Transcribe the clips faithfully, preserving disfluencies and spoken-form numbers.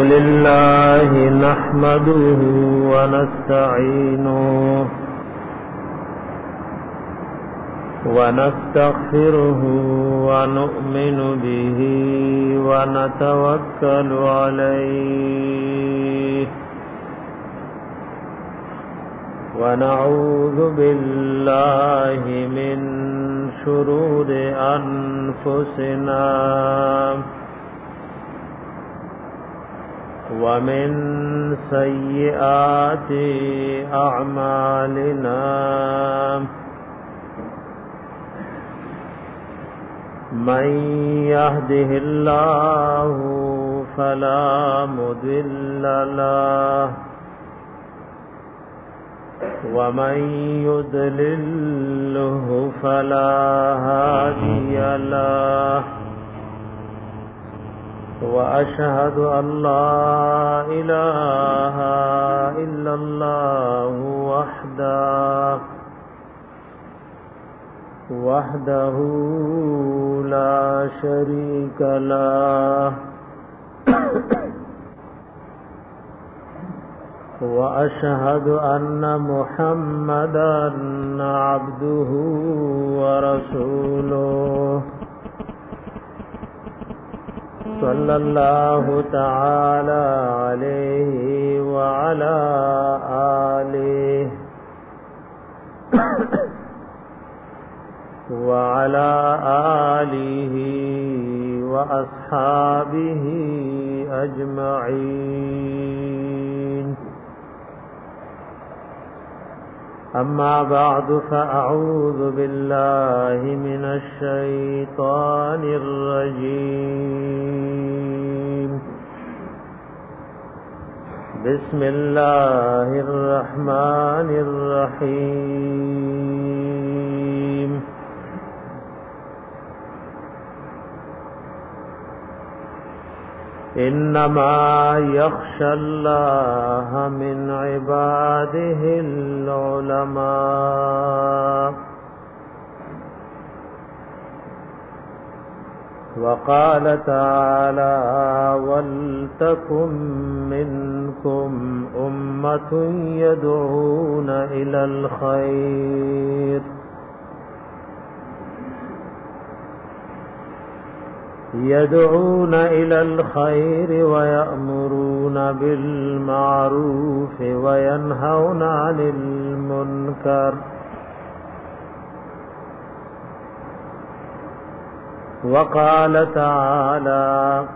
لله نحمده ونستعينه ونستغفره ونؤمن به ونتوكل عليه ونعوذ بالله من شرور أنفسنا ومن سيئات أعمالنا من يهده الله فلا مضل له ومن يضلله فلا هادي له وأشهد أن لا إله إلا الله وحده وحده لا شريك له وأشهد أن محمدا عبده ورسوله صلى الله تعالى عليه وعلى آله وعلى آله وأصحابه أجمعين أما بعد فأعوذ بالله من الشيطان الرجيم بسم الله الرحمن الرحيم إنما يخشى الله من عباده العلماء وقال تعالى ولتكن منكم أمة يدعون إلى الخير يدعون إلى الخير ويأمرون بالمعروف وينهون عن المنكر وقال تعالى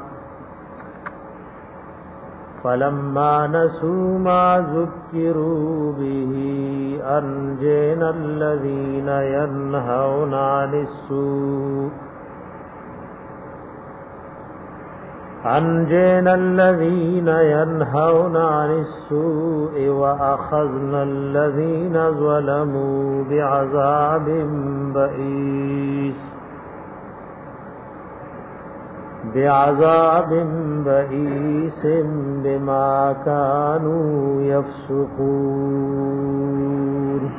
فلما نسوا ما ذكروا به أنجينا الذين ينهون عن السوء أنجينا الذين ينهون عن السوء وأخذنا الذين ظلموا بعذاب بئيس بعذاب بئيس بما كانوا يفسقون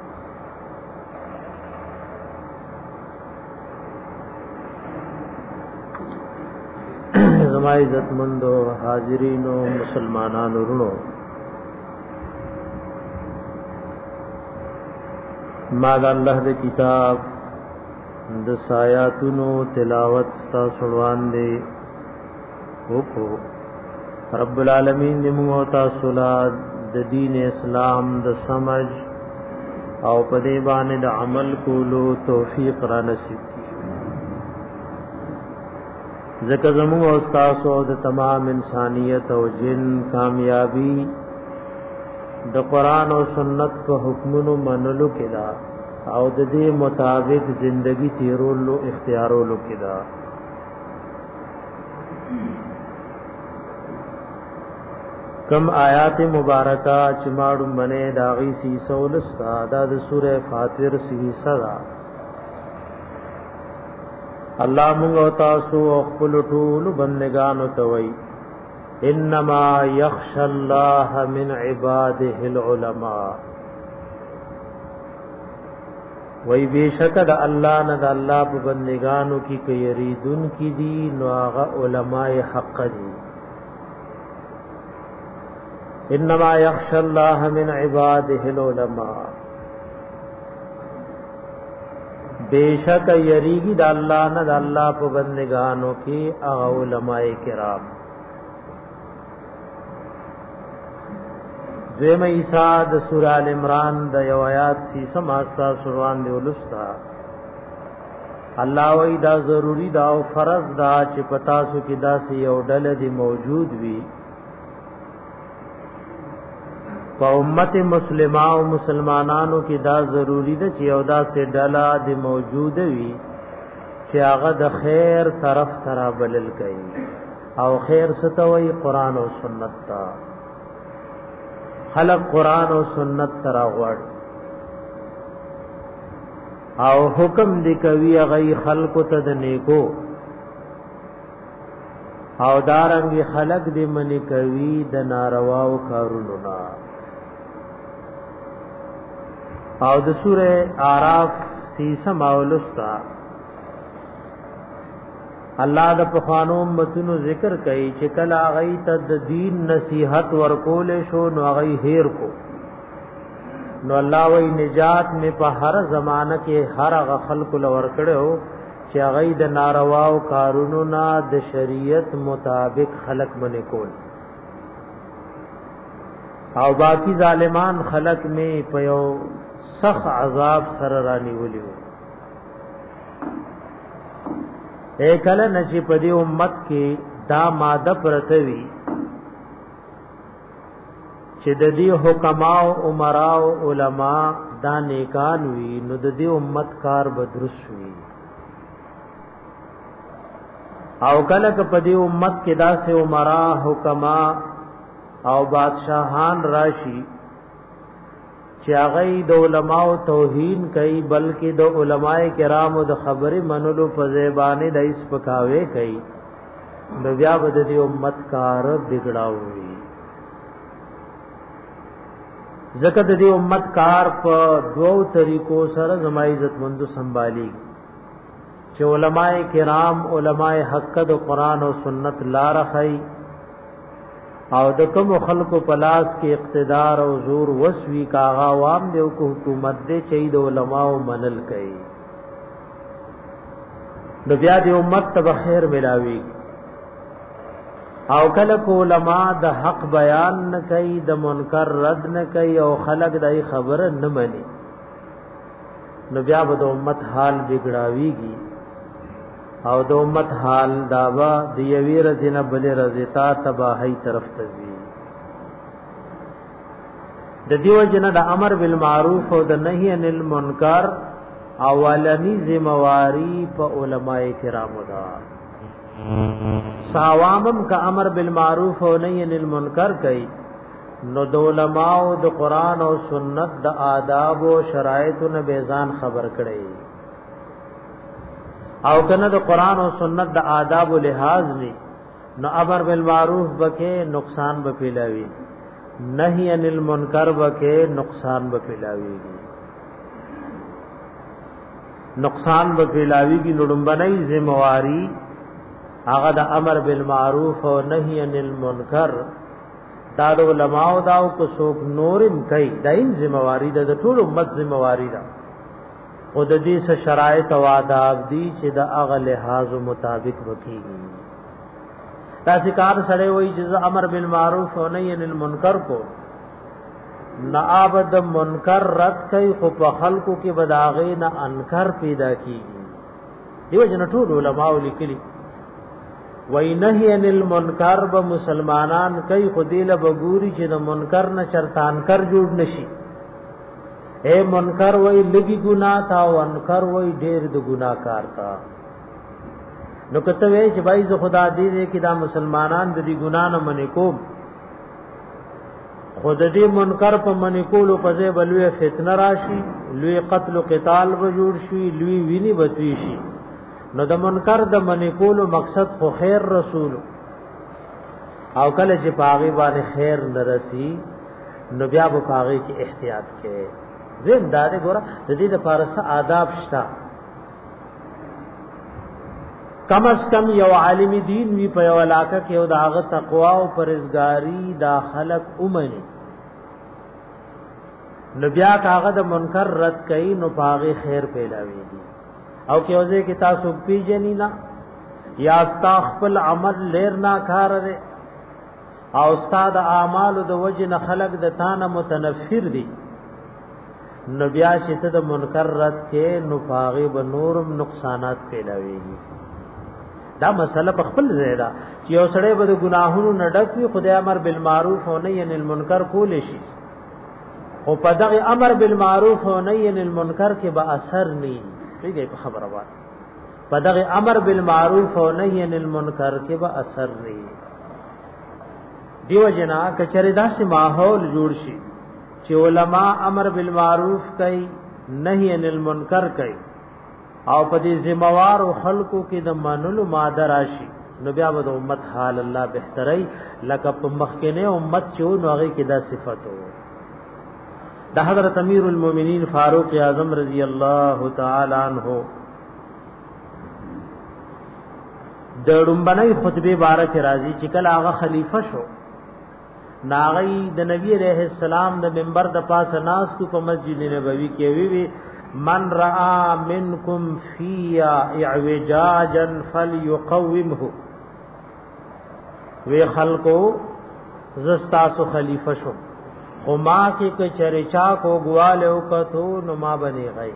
زما عزت مندو حاضرینو مسلمانانو ورونو ما د الله د کتاب د سایاتونو تلاوت ستا سړوان دی وکړو رب العالمین دې موږ تاسو له د دین اسلام د سمج او په دې باندې د عمل کولو توفیق را نصیب ذکر زمون او استاسو د تمام انسانیت او جن کامیابی د قران او سنت په حکمونو منلو کې دا او د دې مطابق زندگی تیرولو اختیارولو کې دا کم آیات مبارکہ چماړو منه داغي سی سولستا د سوره فاتر سی صدا الله موږ تاسو خپل ټول بندگانو ته وای انما يخشى الله من عباده العلماء وای بیشک د الله نه د الله په بندگانو کی کوي ریدون کی دي نو هغه علماء حق دي انما یخشى الله من عباده العلماء بیشک یریگی دا اللہ نه دا اللہ په بندگانو کې هغه علماء کرام. دویم عیسی د سورہ ال عمران د یو آیات سی سماستا سروان دی ولستا الله وی دا ضروری دا او فرض دا چې پتا سو کې دا سی یو ډله دی موجود وی په امت مسلمه او مسلمانانو کې دا ضروری ده چې یو دا سه ډله دی موجود وی چې هغه د خیر طرف ترا بلل کوي او خیر ستوي قران او سنت تا خلق قران او سنت ترا غوړ او حکم دی کوي غي خلق ته د نیکو او دارنګ خلق دی منی کوي د ناروا او کارونو نا. او د سوره اعراف سیسم اولستا الله د پخوانو امتونو ذکر کوي چې کله غي ته د دین نصیحت ورکول شو نو غي هیر کو نو الله وی نجات می په هر زمانہ کې هر غ خلق لور کړو چې غي د ناروا او کارونو نه د شریعت مطابق خلق منې کول او باقی ظالمان خلق می په یو سخت عذاب سره رانی ولیو. اے کله نشي په دې امت کې دا ماده پرتوي چې د دې حکما او عمرا او علما دا نیکان وي نو د دې امت کار بدرس وي. او کله په دې امت کې دا سه عمرا حکما او بادشاہان راشي چې هغه د علماء توهین کوي بلکې د علماء کرامو د خبرې منلو په زبانه د اس پکاوي کوي نو بیا بد دي امت کار بګړاوي. زکه د دې امت کار په دوو طریقو سره زما عزت مند سنبالي چې علماء کرام علماء حق د قران او سنت لار خي او د کوم خلکو پلاس کې اقتدار او زور وسوي کاغا عوام دیو کو حکومت دې چي د علماء منل کوي د بیا د امت ته خیر ملاوي. او کله کو علماء د حق بیان نه کوي د منکر رد نه کوي او خلق دای خبره نه مني نو بیا به د امت حال بګړاويږي او د امت حال داوا د یوی رزنه بل رزتا تباہی طرف تزي. د دیو جن د امر بالمعروف او د نهی عن المنکر اولنی ذمہواری په علماء کرامو دا. ساوامم کا امر بالمعروف او نهی عن المنکر کوي نو د علماء او د قران او سنت د آداب او شرایط نه بیزان خبر کړي او کنه د قران او سنت د آداب او لحاظ ني نو امر بالمعروف بکې نقصان به پیلاوي نهي عن المنکر بکې نقصان به پیلاوي نقصان به پیلاوي کی نړمبنۍ ذمہواری هغه د امر بالمعروف او نهي عن المنکر دا د علماء دا او کو څوک نورم کوي دایم ذمہواری د ټول امت ذمہواری ده او د دې څخه شرایط او آداب دي چې د هغه لحاظ مطابق وکړي. تاسو کار سره وایي چې امر بالمعروف او نهي عن المنکر کو نعبد منکر رد کوي خو په خلقو کې بداغې نه انکر پیدا کیږي. دیو جن ټول علماء لیکلي وای نهي عن المنکر به مسلمانان کوي خو دې له بګوري چې د منکر نه چرتان کر جوړ نشي. اے منکر وای لګي ګناه تا او انکر وای ډېر د ګناه کار تا نو کته وای چې بای زه خدا دې دې کې دا مسلمانان د دې ګناه نه منې کوم خود دې منکر په منې کولو په ځای بلوي فتنه راشي لوی قتل او قتال به جوړ شي لوی ویني بتوي شي نو د منکر د منې کولو مقصد خو خیر رسول او کله چې پاغي باندې خیر نرسي نو بیا په پاغي کې احتیاط کې زم داده ګوره د دې د فارسه آداب شته. کم از کم یو عالم دین وی په یو علاقه کې او داغه تقوا او پرهیزګاری دا خلق اومني نو بیا کاغه د منکر رد کئ نو پاغه خیر پیلاوي او کې اوځه کې تاسو پیجنی نا یا استغفل عمل لیر نا کار دے او استاد اعمال د وجه نه خلق د تانه متنفر دي نو بیا شته د منکر رد کې نو پاغه به نورم نقصانات پیلاويږي دا مسله په خپل ځای ده چې یو سړی به د ګناهونو نه ډک وي خدای امر بالمعروف او نهی عن المنکر کول شي او په دغه امر بالمعروف او نهی عن المنکر کې به اثر نه وي په خبره وایي په دغه امر بالمعروف او نهی عن المنکر کې به اثر نه وي دیو جنا کچره داسې ماحول جوړ شي چې علما امر بالمعروف کوي نهی عن المنکر کوي او په دې ذمہوار او خلقو کې د منلو ماده راشي نو بیا به د امت حال الله بهتري لکه په مخکنه امت چې نو هغه کې دا صفت وو د حضرت امیر المؤمنین فاروق اعظم رضی الله تعالی عنہ د ډومبنۍ خطبه بارک راضی چې کله هغه خلیفہ شو ناغی د نبی علیہ السلام د منبر د پاسه ناس په مسجد نبوی کې وی وی من رأى منكم في اعوجاجا فليقومه وی خلقو زستاسو خلیفہ شو او ما کې کچرچا کو گواله وکتو نو ما بني غي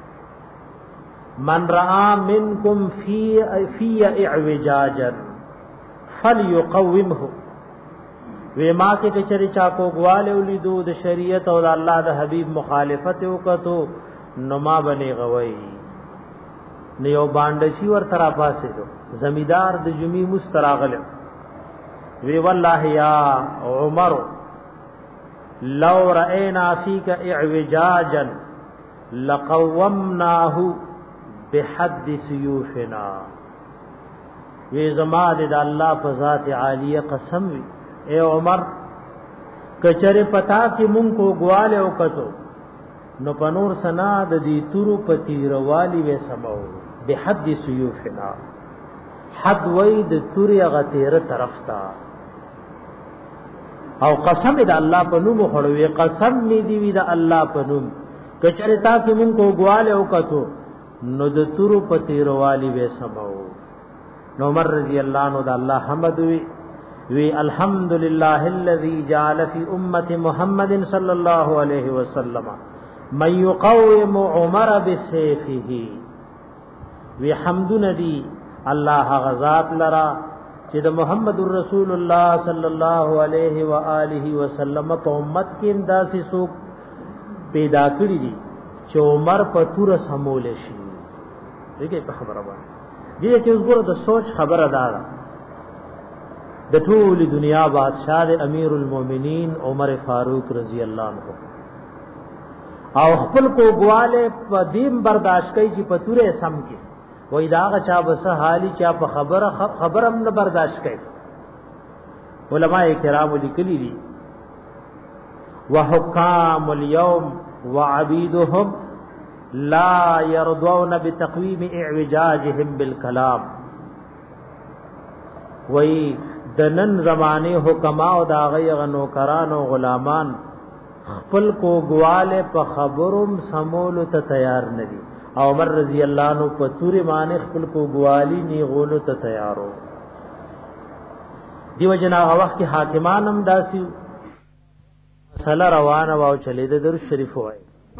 من رأى منكم في في اعوجاجا فليقومه وی ما کې کچرچا کو گواله ولیدو د شریعت او د الله د حبیب مخالفت وکتو نو ما بنی غوي نیو باندشي ور ترا پاسه دو زمیدار د جمی مستراغله وی والله یا عمر لو رأينا فيك اعوجاجا لقومناه بحد سيوفنا وی زما د الله په ذات عالیه قسم وی اے عمر کچره پتا کی مون کو گواله وکتو نو پنور سنا د دې تورو پتی روالی و سمو به حد سيوفنا حد وای د توري غتیره طرف تا او قسم د الله په نوم خړوي قسم می دی وی د الله په نوم کچره تا کی مون کو گواله وکتو نو د تورو پتی روالی و سمو نو عمر رضی الله عنه د الله حمد وی وی الحمدللہ الذی جعل فی امت محمد صلی اللہ علیہ وسلم من یقوم عمر بسیفه وی حمد ندی اللہ غزات لرا چې د محمد رسول الله صلی الله علیه و آله وسلم په امت کې انداسي سو پیدا کړی دي چې عمر په تور سمول شي دغه په خبره باندې دې چې وګوره د سوچ خبره ده د ټول دنیا بادشاہ امیر المؤمنین عمر فاروق رضی الله عنه او خپل کو گواله په دیم برداشت کوي چې په توره سم کې وای داغه چا بس حالي چا په خبره خبرم نه برداشت کوي علماء کرام لیکلي دي وحکام اليوم وعبيدهم لا يرضون بتقويم اعوجاجهم بالكلام وای د نن زمانه حکما او دا غي غنوکران او غلامان خپل کو گواله په خبروم سمول ته تیار ندي او عمر رضی الله عنه په توري باندې خپل کو گوالی نی غولو ته تیارو دیو جنا وخت کې حاکمان هم داسي مسله روانه واو چلے د در شریف وای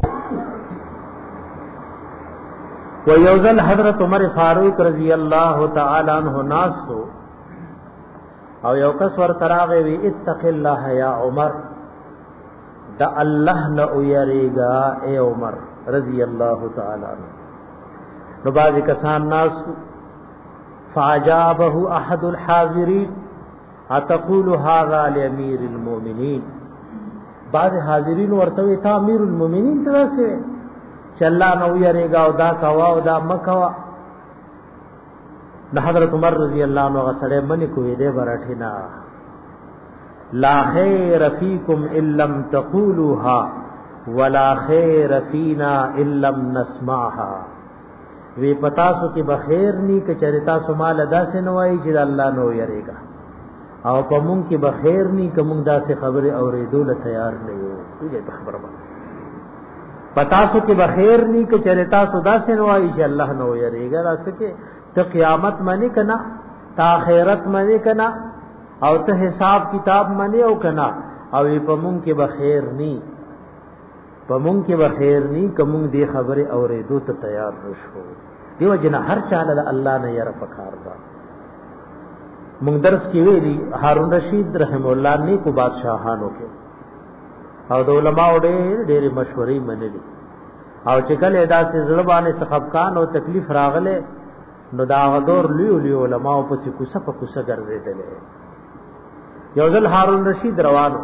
و یوزل حضرت عمر فاروق رضی الله تعالی عنہ ناس تو او یو کس ور تراغه وی اتق الله یا عمر دا الله نه ویریگا اے عمر رضی الله تعالی عنہ نو باز کسان ناس فاجابه احد الحاضرین اتقول هذا لامیر المؤمنین بعض حاضرین ورته تا امیر المؤمنین ترسه چلا نو ویریگا او دا کوا او دا مکوا د حضرت عمر رضی الله عنه غسړې منی کوې دې برټینا لا خیر فیکم ان لم تقولوها ولا خیر فینا ان لم نسمعها وی پتا سو کې بخیر نی ک چرتا سو مال ادا سے نوای چې الله نو یریګا او پمون کې بخیر نی ک مونږ دا سے خبره اورېدو له تیار نه یو دې خبره پتا سو کې بخیر نی ک چرتا سو دا سے نوای چې الله نو یریګا راسکه ته قیامت منی کنا تا آخرت منی کنا او ته حساب کتاب منی او کنا او پمون کې بخیر نی پمون کې بخیر نی کوم دې خبره اورېدو ته تیار نشو دیو جن هر چاله الله نه ير پکار دا مونږ درس کې ویلي هارون رشید رحم الله نه کو بادشاہانو کې او د علماء ډېر ډېر مشورې منلي او چې کله ادا سي زړبانه سخفقان او تکلیف راغله نو دا غدور لیو لیو علماء په څه کوڅه په کوڅه ګرځیدل یو ځل هارون رشید روانو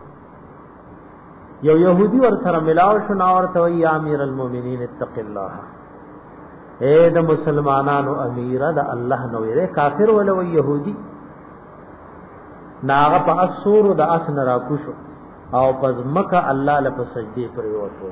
یو يهودي ور سره ملاو شو نا ورته وی امیر المؤمنین اتق الله اے د مسلمانانو امیر د الله نو یې کافر ولا وی يهودي ناغه په اسور د اسن را کوشو او پس مکه الله له سجدي پریوتو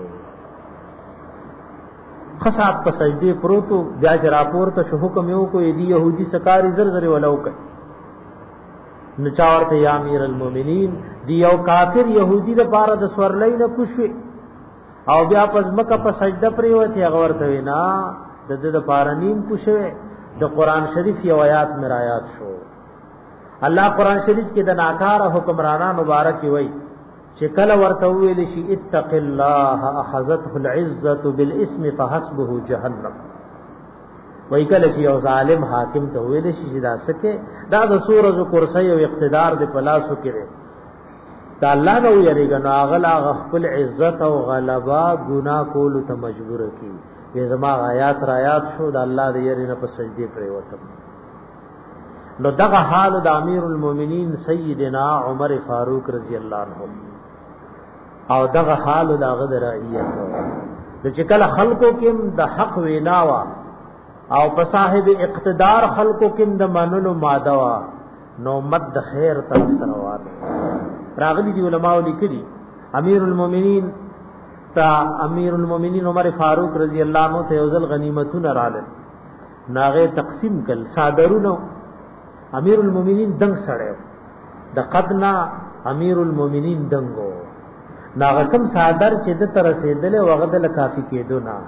خصاب په سجدي پروتو بیا چې راپور ته شو حکم یو کو دی يهودي سکاری زر زر ولو کوي نچاورته یا امیر المؤمنین دی یو کافر يهودي د بار د سورلای نه کوشوي او بیا پس مکه په سجده پریوتی هغه ورته وینا د دې د پارنیم کوشوي د قران شریف یو آیات مرایات شو الله قران شریف کې د ناکار حکمرانان مبارک وي چې کله ورته ویل شي اتق الله اخذته العزه بالاسم فحسبه جهنم وای کله چې یو ظالم حاکم ته ویل شي چې دا سکه دا د سورۃ کرسی او اقتدار د پلاسو کړي دا الله نو یریګا نو اغلا خپل عزت او غلبا ګنا کول ته مجبور کی به زما آیات را آیات شو د الله د یری نه په سجدي پرې وته نو دغه حال د امیر المؤمنین سیدنا عمر فاروق رضی الله عنه او دغه حال د هغه د رعیت د چې کله خلقو کې د حق ویناوا او په صاحب اقتدار خلقو کې د منلو ماده وا نو مد خیر طرف ته روانه راغلي دي علماء لیکلي امیر المؤمنین تا امیر المؤمنین عمر فاروق رضی الله عنه ته یوزل غنیمتونه رااله ناغه تقسیم کل صادرونو امیر المؤمنین دنګ سړیو د قدنا امیر المؤمنین دنګو ناغه کم صادر چې د تر رسیدل وغدل کافی کېدو نه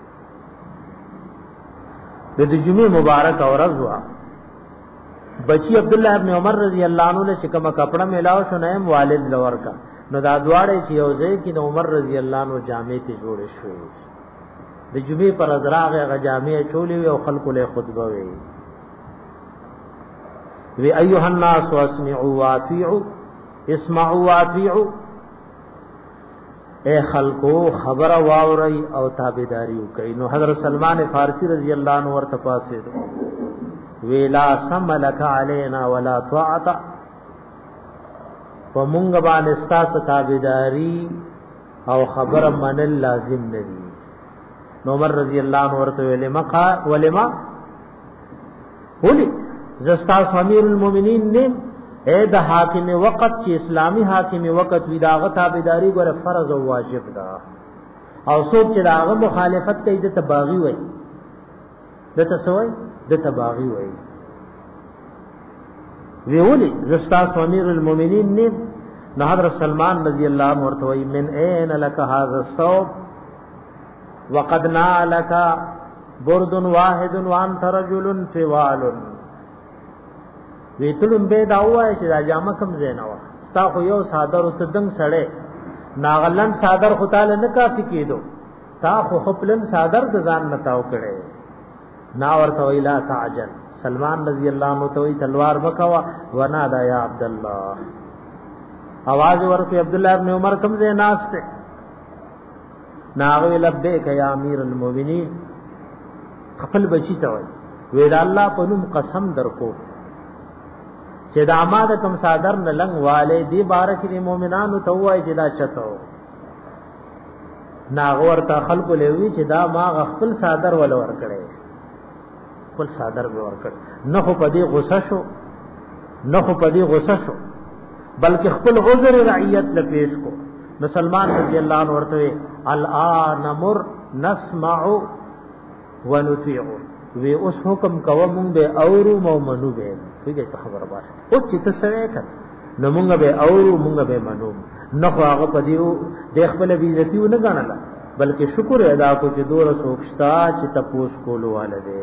د جمعې مبارک اور ازوا بچی عبد الله ابن عمر رضی الله عنه له شکمه کپڑا ملاو شو نیم والد لور کا نو دا دواړه چې یوځای کې د عمر رضی الله عنه جامع ته جوړ شو د جمعې پر ازراغه غ جامع چولې او خلق له خطبه وی وی ایها الناس واسمعوا واطيعوا اسمعوا واطيعوا اے خلقو خبر واوري او تابعداري وکي نو حضرت سلمان فارسی رضی الله عنه ورته پاسه ویلا سملک علینا ولا طاعت ومونږ باندې ستاسو تابعداري او خبر من لازم ندي نو عمر رضی الله عنه ورته ویل مقا ولما ولي زستا امیر المؤمنین نے اے د حاکم وقت چې اسلامی حاکم وقت وی داغه تابعداري ګره فرض او واجب ده او څوک چې داغه مخالفت کوي د تباغي وای د تسوي د تباغي وای ویولي زستا امیر المؤمنین نے نو حضرت سلمان رضی الله عنه ورته وی من اين لك هذا الصوب وقد نالك برد واحد وانت رجل فوال ویتلم به دا وای چې دا جامه کم زینوا ستا خو یو صادر او تدنګ سړې ناغلن صادر خو تعالی نه کافی کېدو تا خو خپلن صادر د ځان نتاو کړي نا ورته ویلا تعجل سلمان رضی الله عنه ته تلوار وکوا ونا دا یا عبد الله आवाज ورته عبد الله ابن عمر کم زیناس ته ناغوی لبیک یا امیر المؤمنین خپل بچی ته وی ویل الله په نوم قسم درکو چې دا آماده کم صادر نه لنګ والے دی بارک دی مؤمنانو ته وای چې دا چتو ناغور ته خلق لوي چې دا ما خپل صادر ول ور کړي خپل صادر به ور کړ نه خو پدی غصه شو نه خو پدی غصه شو بلکې خپل عذر رعیت ل پیش کو مسلمان رضی الله عنه ورته الان مر نسمع ونطيع وی اوس حکم کوم مونږ به اورو مو منو به څنګه ته خبره باشه او چې ته سره کړ نو مونږ به اورو مونږ به منو نه خو هغه پدیو د خپل بیزتی و نه غناله بلکې شکر ادا کو چې دوره سوکشتا چې تپوس کولو والده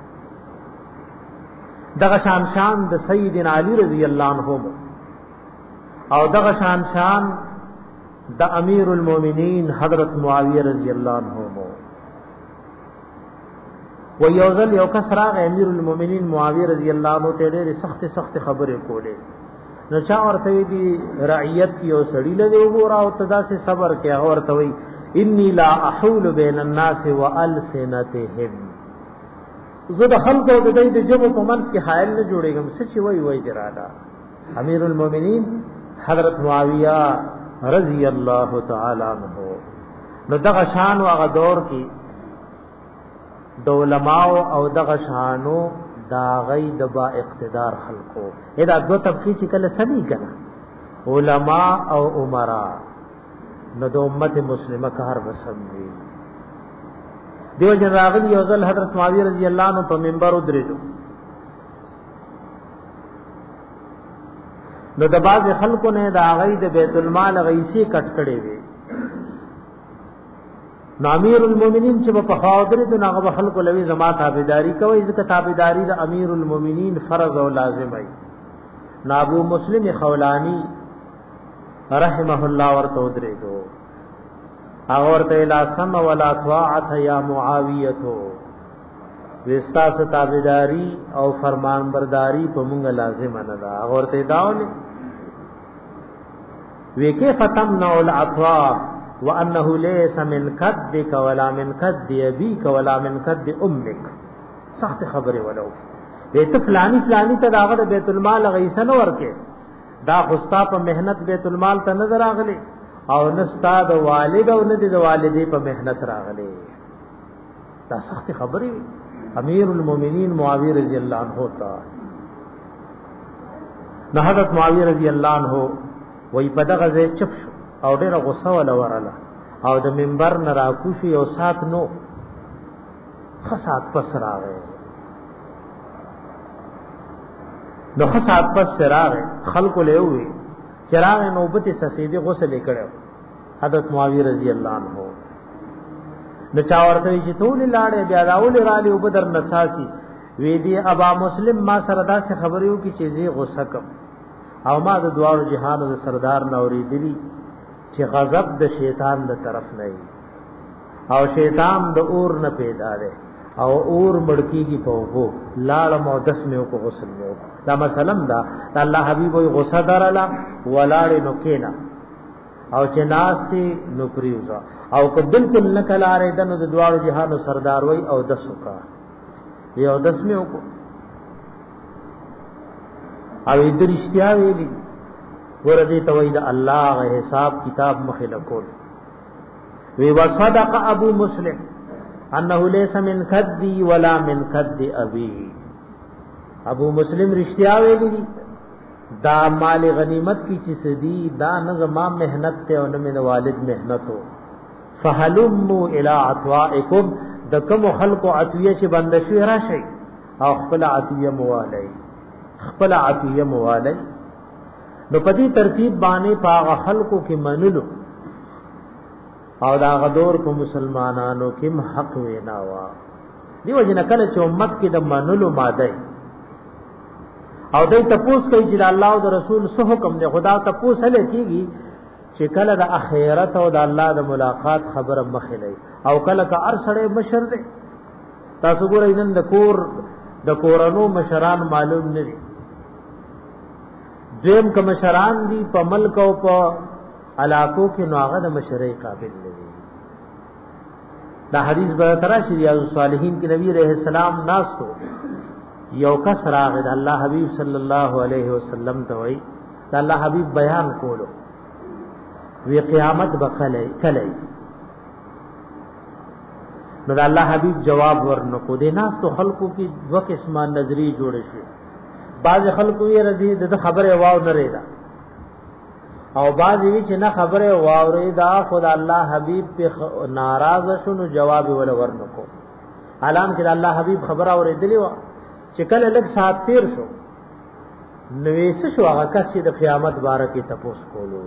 دغه شان شان د سیدنا علی رضی الله عنه او دغه شان شان د امیر المؤمنین حضرت معاویه رضی الله عنه و یوزل یو کس راغ امیر المؤمنین معاویه رضی الله عنه ته ډېر سخت سخت خبرې کولې نو چا ورته دی رعیت یو سړی له وګورا او تدا سے صبر کې ورته وی انی لا احول بین الناس والسنتهم زه د خلکو د دې د جبو په منځ کې حائل نه جوړېږم سچ وای وای درادا امیر المؤمنین حضرت معاویہ رضی الله تعالی عنہ نو دغه شان او هغه دور کې د علماء او دغه شانو دا غي د با اقتدار خلقو ادا دو طبقه چې کله سمي کنا علماء او امرا نو د امت مسلمه کار وسمي دیو جن راغلی یوزل حضرت معاویہ رضی اللہ عنہ په منبر ودرېدو نو د باز خلکو نه د اغې د بیت المال غیسی کټ کړي وي نو امیر المؤمنین چې په خاطر د هغه خلکو لوي زما تابعداري کوي ځکه تابعداري د امیر المؤمنین فرض او لازم وي ابو مسلم خولانی رحمه الله ورته ودرېدو اورته لا سم ولا طاعت یا معاویه وستا ستابداری او فرمان برداری په مونږ لازم نه ده اورته داونه وکي فتمنع العطاء وانه ليس من كدك ولا من كد ابيك ولا من كد امك سخت خبره ولو بیت فلانی فلانی ته داغه بیت المال غیسن ورکه دا خستا په مهنت بیت المال ته نظر اغلی او نستا د والد او نه د والدې په مهنت راغلي دا سخت خبري امیر المؤمنین معاویہ رضی اللہ عنہ تا نہ حضرت معاویہ رضی اللہ عنہ وای په دغه ځای چپ شو او ډېر غصه ولا ورله او د منبر نه راکوشي او سات نو خسات پس راغی نو خسات پس راغی خلق له وی چراغ نوبت سسیدی غسل کړو حضرت معاویہ رضی اللہ عنہ د چا ورته چې ټول لاړې بیا راول را لې وبدر نساسی وی دی ابا مسلم ما سره دا څه خبريو کی چیزې غصه کم او ما د دوارو جهان د سردار نوري دلی چې غضب د شیطان د طرف نه او شیطان د اور نه پیدا ده او اور مړکیږي په وګو لاړ مو دس میو کو غسل میو دا مثلا دا الله حبیب وي غصه دراله ولاړ نو کینا او چې ناشتي نو پریوزا او که بالکل نکلاره دنو د دوارو جهانو سردار وي او دسو کا یو دس میو کو او درشتیا ویلی ورته توید الله غ حساب کتاب مخله کول وی وصدق ابو مسلم انه ليس من كدي ولا من كد ابي ابو مسلم رشتیا ویلی دی دا مال غنیمت کی چیز دی دا نظما محنت ته او نه والد محنت ہو فحلموا الى عطائكم دکم خلق عطیه چې بندشوی راشي او خپل عطیه موالی خپل عطیه موالی نو پدی ترتیب باندې پاغه خلقو کې منلو او دا غدور په مسلمانانو کې حق وینا وا دیو جن کله چې امت کې د منلو ماده او دای تپوس کوي چې الله او رسول سو حکم دی خدا تپوس هله کیږي چې کله د اخرت او د الله د ملاقات خبره مخلي او کله کا ارسړې مشر دی تاسو ګورئ نن د کور د کورانو مشران معلوم نه دي دیم که مشران دی په ملک او په علاقو کې نوغه د مشرۍ قابل نه دي دا حدیث به ترا ریاض الصالحین کې نبی رحم السلام ناس کو یو کس راغد الله حبیب صلی الله علیه وسلم ته وای دا الله حبیب بیان کولو وی قیامت بخلی کلی نو دا الله حبیب جواب ورنکو دے ناس تو خلقو کی دو قسمان نظری جوڑے شوی بعض خلقو یہ رضی دا خبر واو نریدا او بعض وی چې نه خبر واو ریدا خدا الله حبیب پہ ناراض شنو جواب ولا ورنکو اعلان کړه الله حبیب خبره اورېدلې و چې کله لږ سات تیر شو نوېس شو هغه کس چې د قیامت باره کې تپوس کولو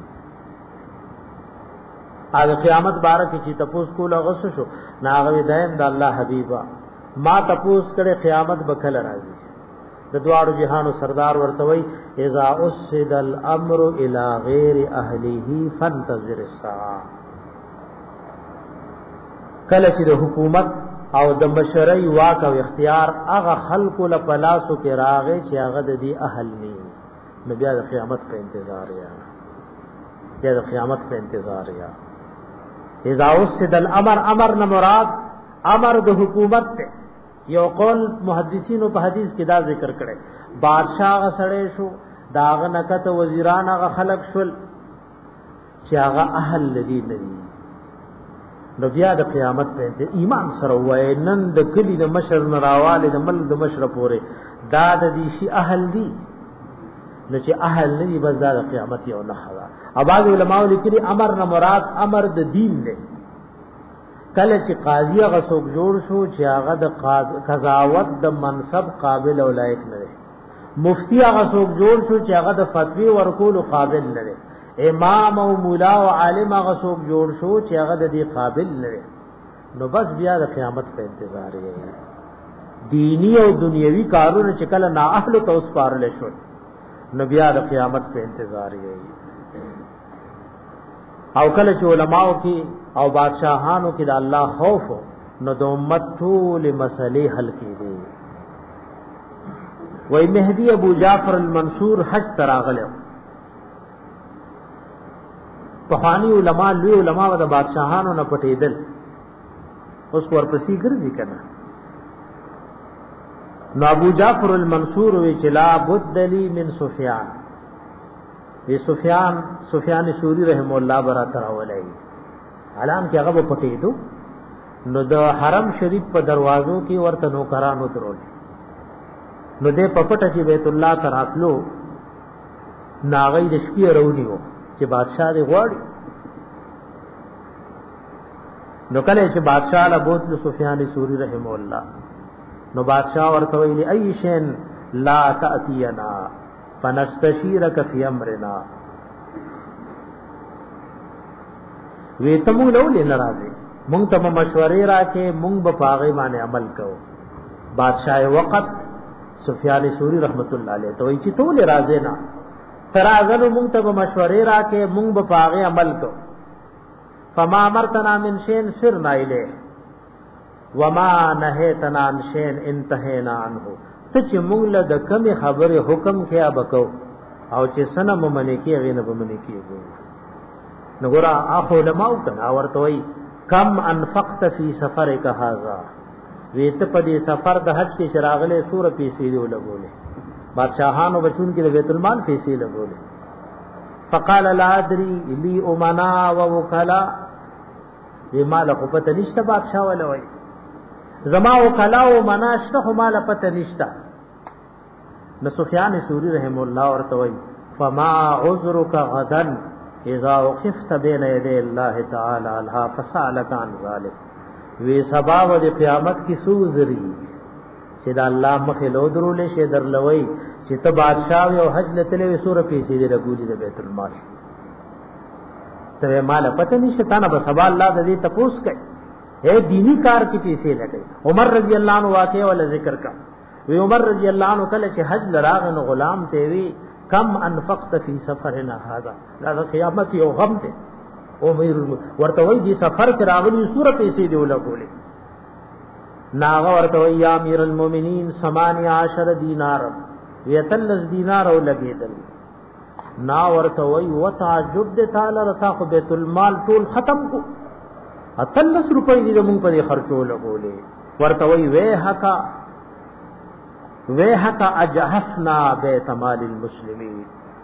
هغه قیامت باره کې چې تپوس کولو هغه شو ناغه دایم د الله حبیبا ما تپوس کړه قیامت بکل راځي د دوارو جهانو سردار ورتوي اذا اسد الامر الى غیر اهله فانتظر الساعه کله چې د حکومت او د مشرعي واک او اختیار هغه خلق له پلاسو کې راغی چې هغه د دې اهل نه نو بیا د قیامت په انتظار یا بیا د قیامت په انتظار یا اذا اسد الامر امر نه مراد امر د حکومت ته یو قول محدثینو په حدیث کې دا ذکر کړي بادشاہ غسړې شو داغه نکته وزیران هغه خلق شول چې هغه اهل لدی ندي نو بیا د قیامت په ایمان سره وای نن د کلی د مشر نراواله د مل د مشر پورې دا د دې شي اهل دي نو چې اهل ندي بس دا د قیامت یو نه خلا اباظ علماء لیکلي امر نه مراد امر د دین دی کله چې قاضي هغه څوک جوړ شو چې هغه د قضاوت د منصب قابل او لایق نه دی مفتی هغه څوک جوړ شو چې هغه د فتوی ورکول قابل نه دی امام او مولا او عالم هغه څوک جوړ شو چې هغه د دې قابل نه دی نو بس بیا د قیامت په انتظار یې دینی او دنیوي کارونه چې کله نا اهل توس پارل شو نو بیا د قیامت په انتظار یې او کله چې علماو کې او بادشاہانو کې د الله خوف نو د امت ټول مسلې حل کړي وای مهدی ابو جعفر المنصور حج تراغله طحانی علماء لوی علماء د بادشاہانو نه پټیدل اوس ورپسې ګرځي کنه نو ابو جعفر المنصور وی چلا بد لی من سفیان وی سفیان سفیان ثوری رحم الله برا تراولای علام کې هغه پټېدو نو د حرم شریف په دروازو کې ورته نوکرانو درول نو دې پپټه چې بیت الله تراتلو ناغې د شپې رونیو چې بادشاہ دې غواړي نو کله چې بادشاہ له بوتل سفیان ثوری رحم الله نو بادشاہ ورته ویلي ای شین لا تاتینا فنستشیرک فی امرنا وی ته مونږ له ولې ناراضي مونږ ته مشورې راکې مونږ به پاغې باندې عمل کوو بادشاہ وقت سفیان ثوری رحمت الله علیه ته وی چې ته ولې راضي نه ترازن مونږ ته مشورې راکې مونږ به پاغې عمل کوو فما امرتنا من شین سرنا الیه وما نهیتنا عن شین انتهینا عنه ته چې مونږ له د کمی خبره حکم کیا بکو او چې سنه ممنه کې غینه بمنه کېږي نګورا اخو علماء کنا ورته وای کم انفقت فی سفرک هذا ویته په دې سفر د حج کې شراغله سور پیسې دی لګولې بادشاہانو بچون کې د بیت المال پیسې لګولې فقال لا ادري لي امنا ووكلا وی مال خو پته نشته بادشاہ ولا وای زما وکلا او مناشته خو مال پته نشته نو سفیان ثوری رحم الله ورته وای فما عذرك غدا اذا وقفت بين يدي الله تعالى الها فسالك عن ذلك وی سبا و د قیامت کی سوزری چې دا الله مخه لو درولې شه درلوي چې ته بادشاہ او حج لته وی سور پیسې دې رګولې د بیت المال ته مال پته نشته تا نه به سبا الله د دې تپوس کوي اے دینی کار کی پیسې لګي عمر رضی الله عنه واقعه ولا ذکر کا وی عمر رضی الله عنه کله چې حج لراغ نو غلام ته وی کم انفقت فی سفرنا هذا دا قیامت یو غم ته او مې ورته وی دي سفر کې راغلی سوره پیسې دی ولګولې ناغه ورته وی یا امیر المؤمنین ثمانیه عشر دینار یتلس دینار او لګیدل نا ورته وی وتعجب د تعالی رتا خو بیت المال ټول ختم کو اتلس روپۍ دې موږ په خرچو لګولې ورته وی وې حقا وې حقا اجحفنا بیت مال المسلمین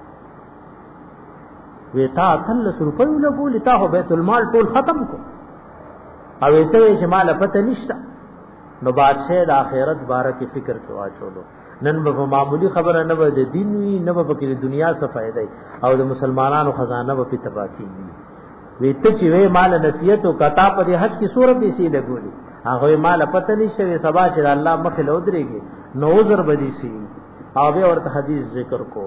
وې تا اتلس روپۍ لګولې تا خو بیت المال ټول ختم کو او ته چې مال پته نشته نو بادشاہ د آخرت باره کې فکر کې واچولو نن به معمولی خبره نه به د دین وی نه به کې د دنیا څخه فائدې او د مسلمانانو خزانه به په تباہ کیږي وی ته چې وې مال نصیحت او کتا په حج کې سورې پیسې لګولې هغه مال پته نشي سبا چې الله مخ له ودرېږي نو عذر بدی سي او به ورته حدیث ذکر کو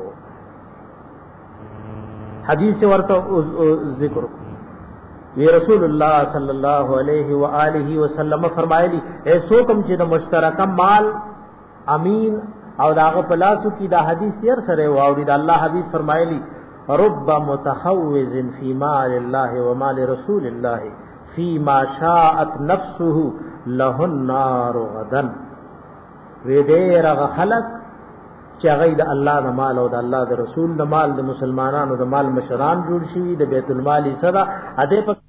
حدیث ورته ذکر کو وی رسول الله صلی الله علیه و آله وسلم فرمایلی ایسو کم چې د مشترک مال امین او داغه پلاسو کی دا حدیث ير سره واوري دا الله حبیب فرمایلی رب متحوز فی مال الله و مال رسول الله فيما شاءت نفسه له النار غدا وی دې رغ خلق چې هغه د الله د مال او د الله د رسول د مال د مسلمانانو د مال مشران جوړ شي د بیت المال صدا اده په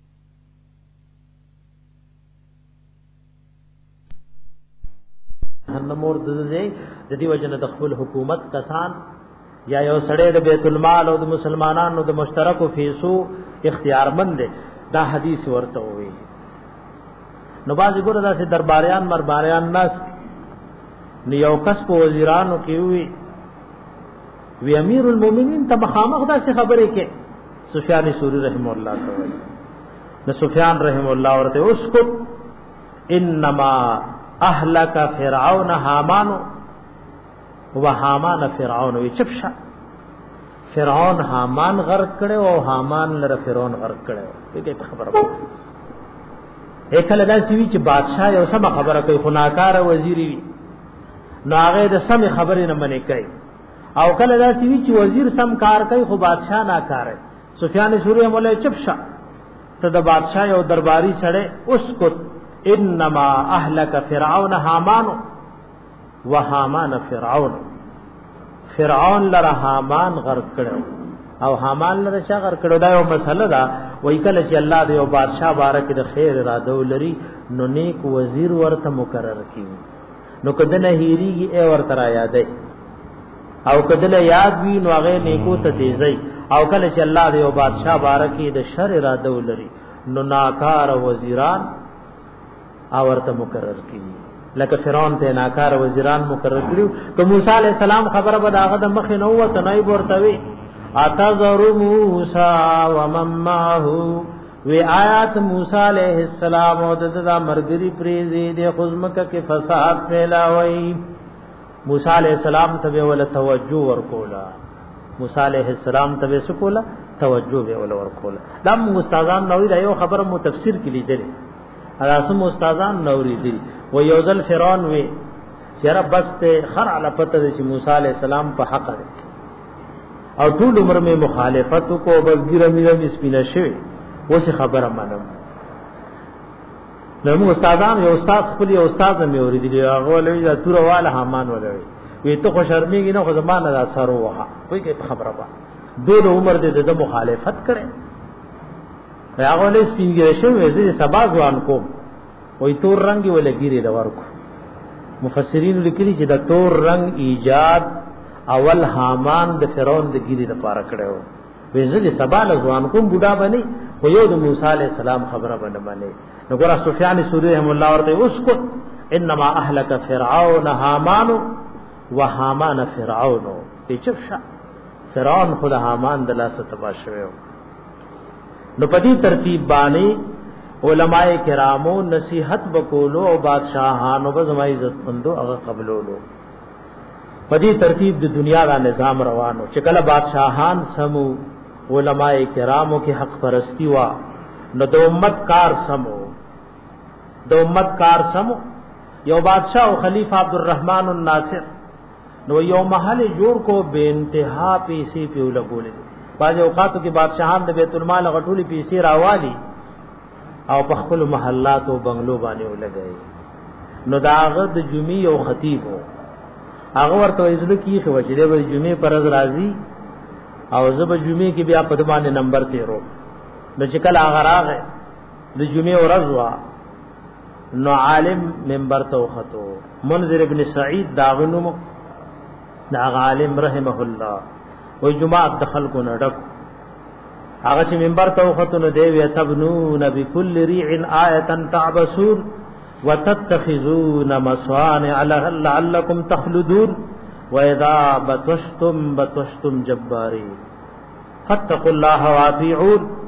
نمور د دې د دې وجنه د خپل حکومت کسان یا یو سړی د بیت المال او د مسلمانانو د مشترکو فیسو اختیارمند دي دا حدیث ورته وي نو باز ګوره داسې درباریان مرباریان ناس نیو کس په وزیرانو کې وي وی امیر المؤمنین ته مخامخ داسې خبرې کې سفیان ثوری رحم الله تعالی نو سفیان رحم الله ورته اسکت انما اهلك فرعون هامان و هامان فرعون وی چپشا فرعون هامان غرق کړي او هامان لره فرعون غرق کړي دغه خبره ده اکله دا سی وی چې بادشاہ یو سم خبره کوي خناکار وزیر وی نو هغه د سم خبرې نه منې کوي او کله دا سی وی چې وزیر سم کار کوي خو بادشاہ نه کوي سفیان ثوری مولا چپشا ته د بادشاہ یو درباری سره اسکت انما اهلك فرعون هامان و هامان فرعون فرعون لره هامان غرق کړو او هامان لره شا غرق کړو دا یو مسله ده وای کله چې الله د یو بادشاہ بارک د خیر اراده ولري نو نیک وزیر ورته مقرر کیږي نو کده نه هیریږي ای ورته را یادای او کده له یاد وی نو هغه نیکو ته تیزی او کله چې الله د یو بادشاہ بارک د شر اراده ولري نو ناکار وزیران او ورته مقرر کیږي لکه فرعون ته ناکار وزیران مقرر کړو که موسی علی السلام خبره به داغه د مخ نه وته نه ورته وی اتذر موسی ومن معه وی آیات موسی علیہ السلام او د مرګری پریزي د خزمکه کې فساد پھیلاوي موسی علیہ السلام ته ول توجه ورکولا موسی علیہ السلام ته سکولا توجه به ول ورکولا دا مستازان نوې دا یو خبره مو تفسیر کې لیدل راسم استادان نوري دي و یوزل فرعون وی چیرې بس ته خر علی پته چې موسی علی السلام په حق ده او ټول عمر میں مخالفت کو بس ګره مې سپینه شوی وڅ خبره منم نو موږ استادان یو استاد خپل یو استاد مې اوریدلی هغه ولوي دا تور والا حمان ولوي وی ته خو شرمېږي نه خو زمانه دا سره وها کوئی کې خبره با دوه عمر دې د مخالفت کړي هغه له سپینګره شوی زې سبا ځوان کوم وې تور رنگ ولګيري دا ورکو مفسرین لیکلي چې دا تور رنگ ایجاد اول حامان د فرعون د ګيري د پاره کړو وې زې سبا له ځوان کوم بوډا باندې خو یو د موسی عليه السلام خبره باندې باندې نو ګور سفیان ثوری رحم الله ورته اسکت انما اهلك فرعون هامان وهامان فرعون چپشا فرعون خود هامان د لاسه تبا شوی نو پدی ترتیب باندې علماء کرامو نصیحت وکولو او بادشاہانو به زما عزت مندو هغه قبولولو پدی ترتیب د دنیا دا نظام روانو چې کله بادشاہان سمو علماء کرامو کې حق پرستی وا نو د امت کار سمو د امت کار سمو یو بادشاہ او خلیفہ عبدالرحمن الناصر نو یو محل جوړ کو بے انتہا پیسې پیو لګولې باز اوقاتو کې بادشاہان د بیت المال غټولي پیسې راوالي او په خپل محلات او بنگلو باندې ولګي نو داغه د جمعې او خطیب هغه ورته عزت کی خو چې د جمعې پرز راځي او زب جمعې کې بیا په دمانه نمبر تیرو نو چې کله هغه راغی د جمعې ورځ وا نو عالم منبر ته وختو منذر ابن سعید داغنو دا عالم رحمه الله وی جماعت دخل کو نډک هغه چې منبر ته وختو نو دی وی تبنون بكل ريع آیه تعبسون وتتخذون مصانع لعلكم تخلدون واذا بطشتم بطشتم جبارين فاتقوا الله واطيعون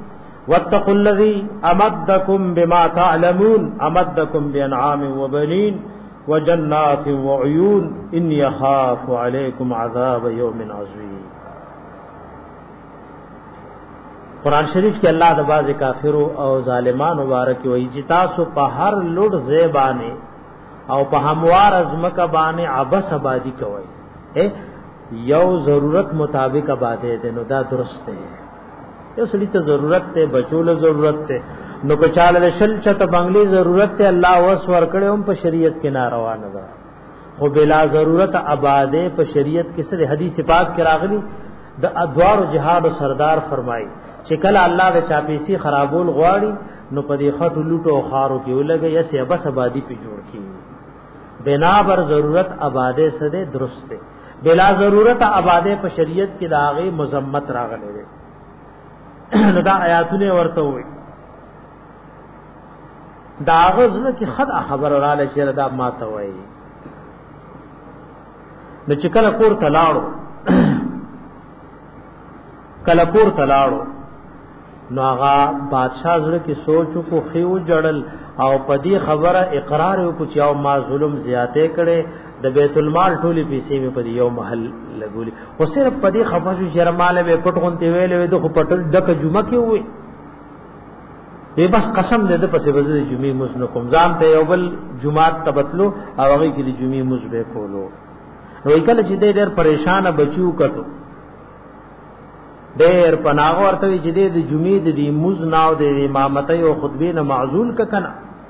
واتقوا الذي امدكم بما تعلمون امدكم بانعام وبنين وجنات وعيون ان يخاف عليكم عذاب يوم عظيم. قرآن شریف کې الله د باز کافرو او ظالمانو مبارک وایي چې تاسو په هر لوډ زیبانه او په هموار ازمکه باندې عبس آبادی کوي یو ضرورت مطابق آباده دي نو دا درست دی. یو سړي ته ضرورت ته بچول ضرورت ته نو په چاله شل چته بنگلي ضرورت ته الله وس ور کړو هم په شریعت کې ناروا نه ده خو بلا ضرورت آباده په شریعت کې سره حدیث پاک کې راغلي د ادوار او جهاد او سردار فرمایي چې کله الله د چاپیسي خرابول غواړي نو په دې خټو لوټو خارو کې ولګي یا سی بس آبادی په جوړ کی بنا بر ضرورت آباده سره درست ده بلا ضرورت آباده په شریعت کې داغه مذمت راغلي ده. نو دا آیاتونه ورته وي داغه ځنه کې خد خبر رااله چې دا ماته وایي نو چې کله کور تلاړو کله کور تلاړو نو هغه بادشاہ زړه کې سوچ کو خيو جړل او پدی خبره اقرار وکړ چې او ما ظلم زیاته کړي د بیت المال ټولي پیسې په پدی یو محل لګولي او صرف پدی خبره چې شرماله به پټ غونته ویلې د خو پټ دک جمعه کې وي به بس قسم دې د پسې وزې جمعې مسنو کوم ځان ته یو بل جمعات تبتلو او هغه کې د جمعې مزبه کولو نو کله چې ډېر پریشان بچو کتو ډېر پناغ ورته چې د جمعې د مز ناو د امامت او خطبه نه معزول ک کنه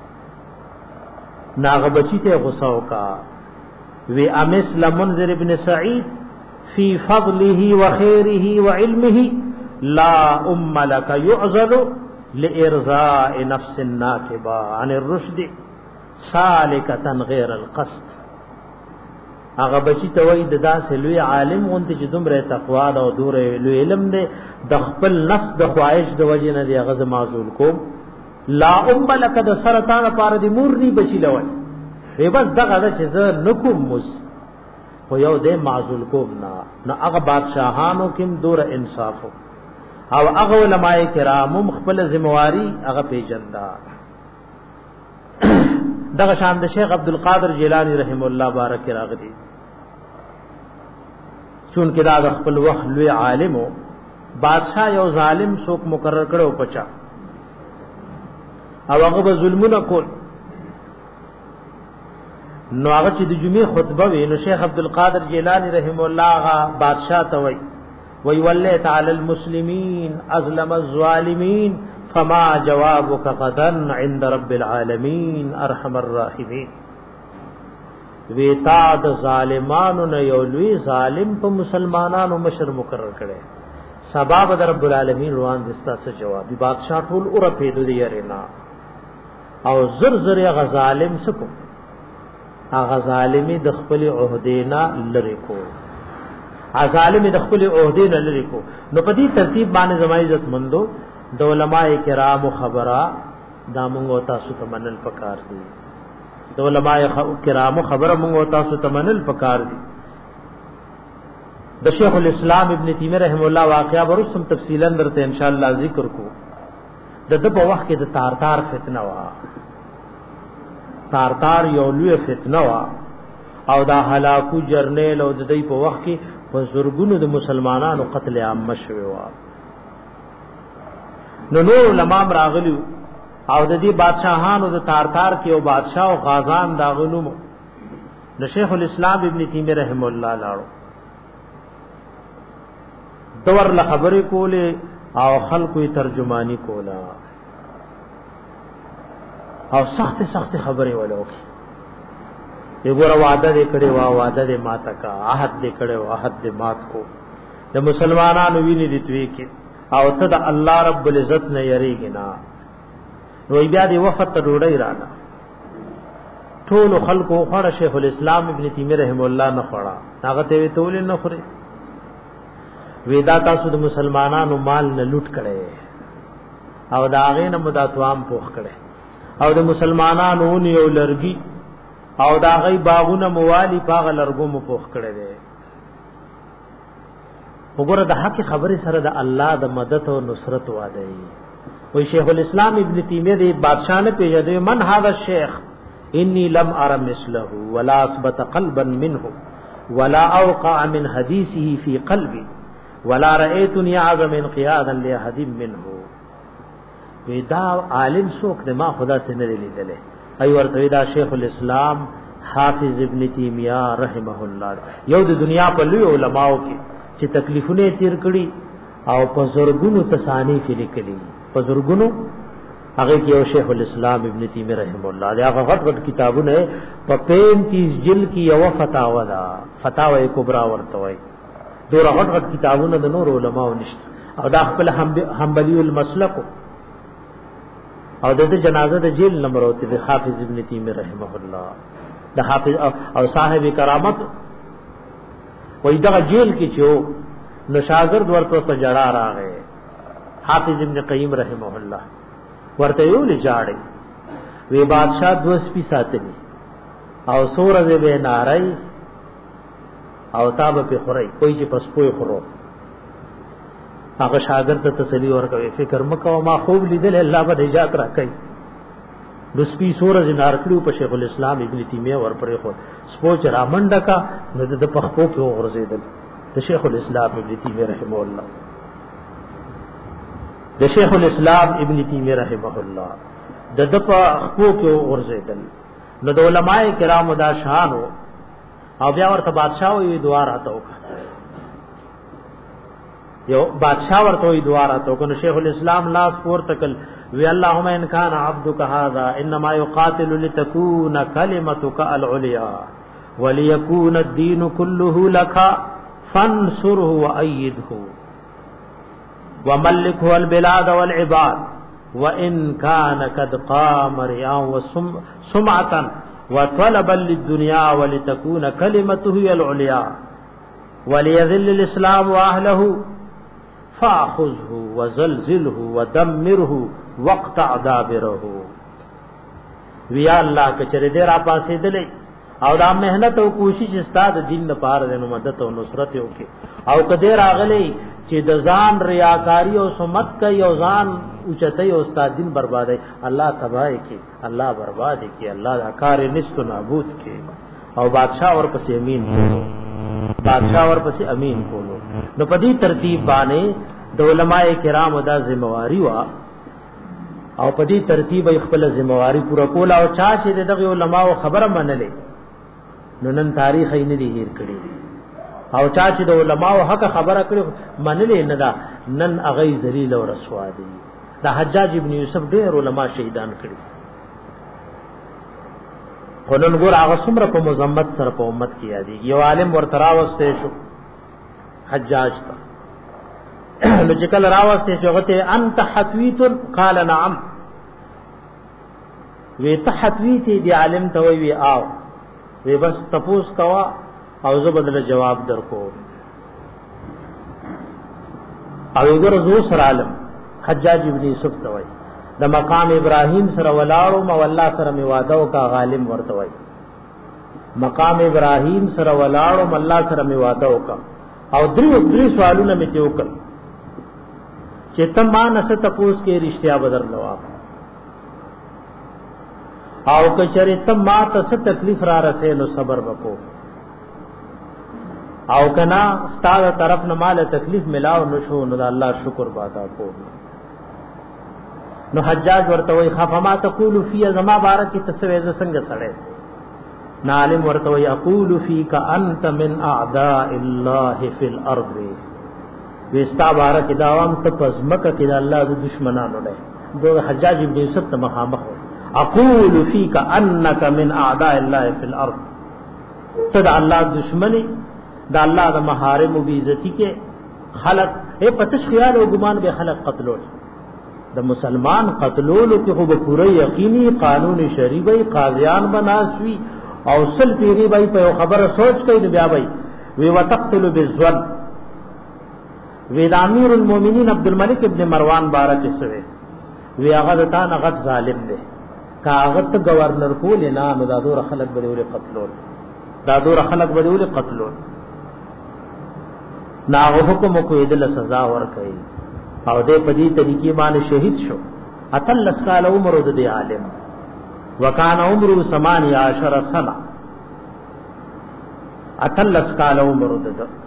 ناغه بچی ته غصه وکا وی امثل منذر ابن سعید فی فضله وخيره وعلمه لا ام لك يعزل لارضاء نفس ناكبه عن الرشد سالكه غير القصد. هغه بچی ته وای د داسې لوی عالم غونته چې دومره تقوا او دور لوی علم دی د خپل نفس د خواهش د وجې نه دی هغه معذول کوم لا ام لك د سرطان لپاره دی مور نی بچی لوي ری بس دغه د چې زه نکوم مز خو یو دې معذول کوم نه نه هغه بادشاہانو کې دور انصاف او هغه علماء کرام خپل ذمہواری هغه پیجندا دغه شان د شیخ عبد القادر جیلانی رحم الله بارک راغلی چون کې دا خپل وخت لوی عالم او بادشاہ یو ظالم څوک مقرر کړو پچا او هغه به ظلمونه کول نو هغه چې د جمعې خطبه وی نو شیخ عبد القادر جیلانی رحم الله هغه بادشاہ ته وی وی ولله تعالی المسلمین ازلم الظالمین فما جوابك غدا عند رب العالمین ارحم الراحمین. ویتا د ظالمانو نه یو لوی ظالم په مسلمانانو مشر مقرر کړي سبب در رب العالمین روان دستا څه جواب دی بادشاہ ټول اور په دې یرینا او زر زر غ ظالم سکو هغه ظالمی د خپل عہدینا لری کو هغه ظالمی د خپل عہدینا لری کو نو په دې ترتیب باندې زمای عزت مندو د علماء کرام خبره دا مونږ تاسو ته منل پکار دي د علماء کرام خبره مونږ تاسو ته منل پکار دي. د شیخ الاسلام ابن تیمیہ رحم الله واقعا ورسم تفصیلا درته ان شاء الله ذکر کو د د په وخت کې د تارتار فتنه وا تارتار یو لوی فتنه وا او دا هلاکو جرنیل او د دې په وخت کې په زورګونو د مسلمانانو قتل عام مشوي وا نو نو علماء راغلیو او د دې بادشاہانو د تارتار کې او بادشاہ او غازان دا غلوم د شیخ الاسلام ابن تیمیہ رحم الله لاړو دور له خبرې کوله او خلکو ترجمانی کولا او سخت سخت خبرې ولوکي یګور وعده دې کړي وا وعده دې ماته کا عہد دې کړي وا عہد دې مات کو د مسلمانانو ویني دې توي کې او ته د الله رب العزت نه یریږي نه نو بیا دې وخت ته ډوډۍ رااله ټول خلکو خړ شیخ الاسلام ابن تیمیہ رحم الله نه خړا هغه ته تول نه خوري ویدا تاسو د مسلمانانو مال نه لوټ کړي او دا هغه نه مداتوام پوخ کړي او د مسلمانانو یو لرګي او دا غي باغونه موالی پاغ لرګو مو پوخ کړي دي وګوره د حق خبره سره د الله د مدد او نصرت وعده وی شیخ الاسلام ابن تیمیہ دی بادشاہ نے پیژدے من هذا الشیخ انی لم ار مثله ولا اثبت قلبا منه ولا اوقع من حدیثه فی قلبی ولا رأیتنی اعظم انقیادا لاحد منه. ودا عالم سوک دے ما خدا سے نہ لیدلے ای ورته دا شیخ الاسلام حافظ ابن تیمیہ رحمه الله یو د دنیا په لوی علماو کې چې تکلیفونه تیر کړي او په زرګونو تصانیف لیکلي په زرګونو هغه کې یو شیخ الاسلام ابن تیمیہ رحمه الله هغه غټ غټ کتابونه په پینتیس جلد کې یو فتاوا ده فتاوا کبرا ورته وای دور غټ غټ کتابونه د نور علماو نشته او دا خپل حنبلی المسلک او د جنازه د جیل نمبر ہوتی د حافظ ابن تیمیہ رحمه الله د حافظ او صاحب کرامت وای دا جیل کې چې نو شاګرد ورته تجرا راغې حافظ ابن قیم رحمه الله ورته یو لجاړي وی بادشاہ دوس پی ساتلی او سورہ به نارای او تاب په خورای کوئی چې پس پوي خورو هغه شاګرد ته تسلی ورکوي فکر مکو ما خوب لیدل الله به نجات راکړي نو سپی سورہ نار کړو په شیخ الاسلام ابن تیمیہ ور پرې خو سپوچ را منډه کا نو د پخپو کې ورزیدل د شیخ الاسلام ابن تیمیہ رحمه الله د شیخ الاسلام ابن تیمیہ رحمه الله د د پخپو کې ورزیدل نو د علماء کرام دا شانو او بیا ورته بادشاہ وی دعا راته وکړه یو بادشاہ ورته وی دعا راته وکړه شیخ الاسلام لاس پور تکل وی اللهم ان كان عبدك هذا انما يقاتل لتكون كلمتك العليا وليكون الدين كله لك فانصره وايده وملكه البلاد والعباد وان كان قد قام رياء وسمعه وطلبا للدنيا ولتكون كلمته هي العليا وليذل الاسلام واهله فاخذه وزلزله ودمره وقطع دابره. ویا الله کچره دې را پاسې دلې او دا مهنت او کوشش استاد دین لپاره د مدد او نصرت یو کې او کدی راغلې چې د ځان ریاکاری او سمت کوي او ځان اوچته او استاد دین بربادي الله تباہی کې الله بربادي کې الله دا کار نست نابود کې او بادشاہ اور پسې امین کولو بادشاہ اور پسې امین کولو. نو په دې ترتیب باندې د علماء کرام دا ذمہواری وا او په دې ترتیب خپل ذمہواری پورا کول او چا چې دغه علماء خبره منلې نو نن تاریخ یې نه دی هیر کړی او چا چې د علماء حق خبره کړي منلې نه دا نن هغه ذلیل او رسوا دي. دا حجاج ابن یوسف ډېر علما شهیدان کړي خلن ګور هغه څومره په مذمت سره په امت کې یادي یو عالم ورته راوسته شو حجاج ته نو چې کله راوسته شو هغه ته انت حتویت قال نعم وی ته حتویت دی عالم ته وی آو وی بس تپوس کوا او زه بدل جواب درکو او وګور زو سره عالم حجاج ابن یوسف ته وی د مقام ابراهیم سره ولاړو مو الله سره می وعده او کا غالم ورته وای مقام ابراهیم سره ولاړو مو الله سره می وعده او کا او درې درې سوالونه می ته وکړ چې تم ما نس تپوس کې رښتیا بدر لوا او کچری تم ما ته څه تکلیف را رسې نو صبر وکړو او کنا ستاره طرف نه مال تکلیف ملاو نشو نو الله شکر بادا کو. نو حجاج ورته وی خفما تقول فی زما بارک تسویز څنګه سره عالم ورته وی اقول فیک انت من اعداء الله فی الارض وستا بارک داوام ته پزمک کړه الله د دشمنانو نه دو حجاج ابن یوسف ته مخامخ اقول فیک انک من اعداء الله فی الارض تدع الله دشمنی دا الله د محارم او عزتی کې خلق اے پتش خیال او ګمان به خلق قتلول د مسلمان قتلولو کې خو به پوره یقیني قانون شریعي قاضیان بناسوي او سل پیری بای په خبره سوچ کوي بیا بای وی وتقتل بالظن وی د امیر المؤمنین عبد الملک ابن مروان بارک سره وی هغه تا نه غټ ظالم دی کاغت گورنر کو لینا نو دا دور خلق به ور قتلول دا دور خلق به ور قتلول نا حکم کو ایدل سزا ور کوي او دې په دې طریقې باندې شهید شو. اتلس کال عمر د دې عالم وکان عمره ثمانیه عشر سنه. اتلس کال عمر د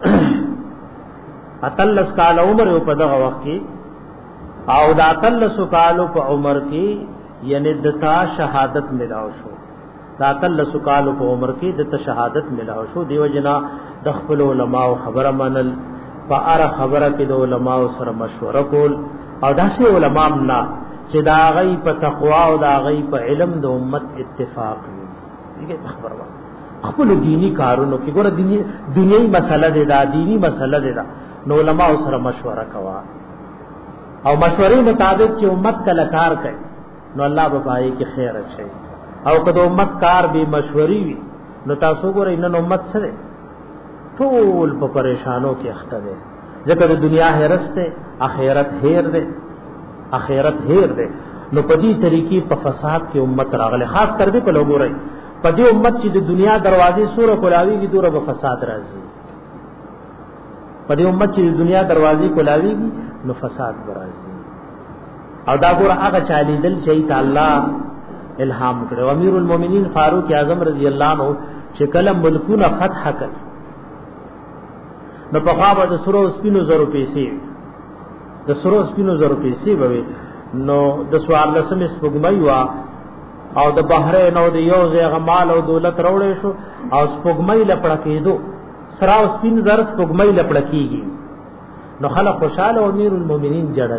اتلس کال عمر په دغه وخت کې او د اتلس کال په عمر کې یعنی دتا شهادت ملاو شو. د اتلس کال په عمر کې دتا شهادت ملاو شو. دیو جنا د خپل علماء خبره منل، په اره خبره کې د علماء سره مشوره کول، او داسې علماء نه چې دا غي په تقوا او دا غي په علم د امت اتفاق وي. دغه خبره وه خپل دینی کارونو کې ګوره دینی دنیوي مسله ده، دا دینی مسله ده، نو علماء سره مشوره کوا او مشورې مطابق چې امت کله کار کوي نو الله به پای کې خیر اچي. او کله امت کار به مشورې وي نو تاسو ګورئ نن امت سره ټول په پریشانو کې اخته ده، ځکه د دنیا هرسته اخرت هیر ده، اخرت هیر ده. نو په دې طریقې په فساد کې امت راغله، خاص کر دې په لګورئ په دې امت چې د دنیا دروازې سوره کولاویږي دوره په فساد راځي. په دې امت چې د دنیا دروازې کولاویږي نو فساد راځي. او دا ګوره هغه چالي دل شي ته الله الهام کړو. امیر المؤمنین فاروق اعظم رضی الله عنه چې کله ملکونه فتح کړ نو په خوا د سرو سپینو زرو پیسې د سرو سپینو زرو پیسې به نو د سوال لسم سپګمای وا او د بحرین او د یو ځای مال او دولت راوړې شو او سپګمای لپړه کېدو سرا سپین زر سپګمای لپړه کېږي نو خلک خوشاله او امیر المؤمنین جړل.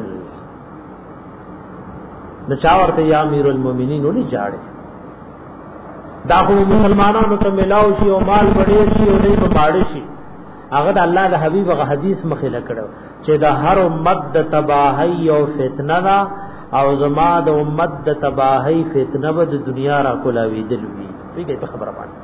نو چا ورته یا امیر المؤمنین ولې جاړي؟ دا خو مسلمانانو ته ملاو شي او مال وړي شي او دې په باړي شي. هغه د الله د حبیب غ حدیث مخې لکړو چې د هر امت د تباہی او فتنه دا او زما د امت د تباہی فتنه به د دنیا را کولاوي دلوي. دغه په خبره باندې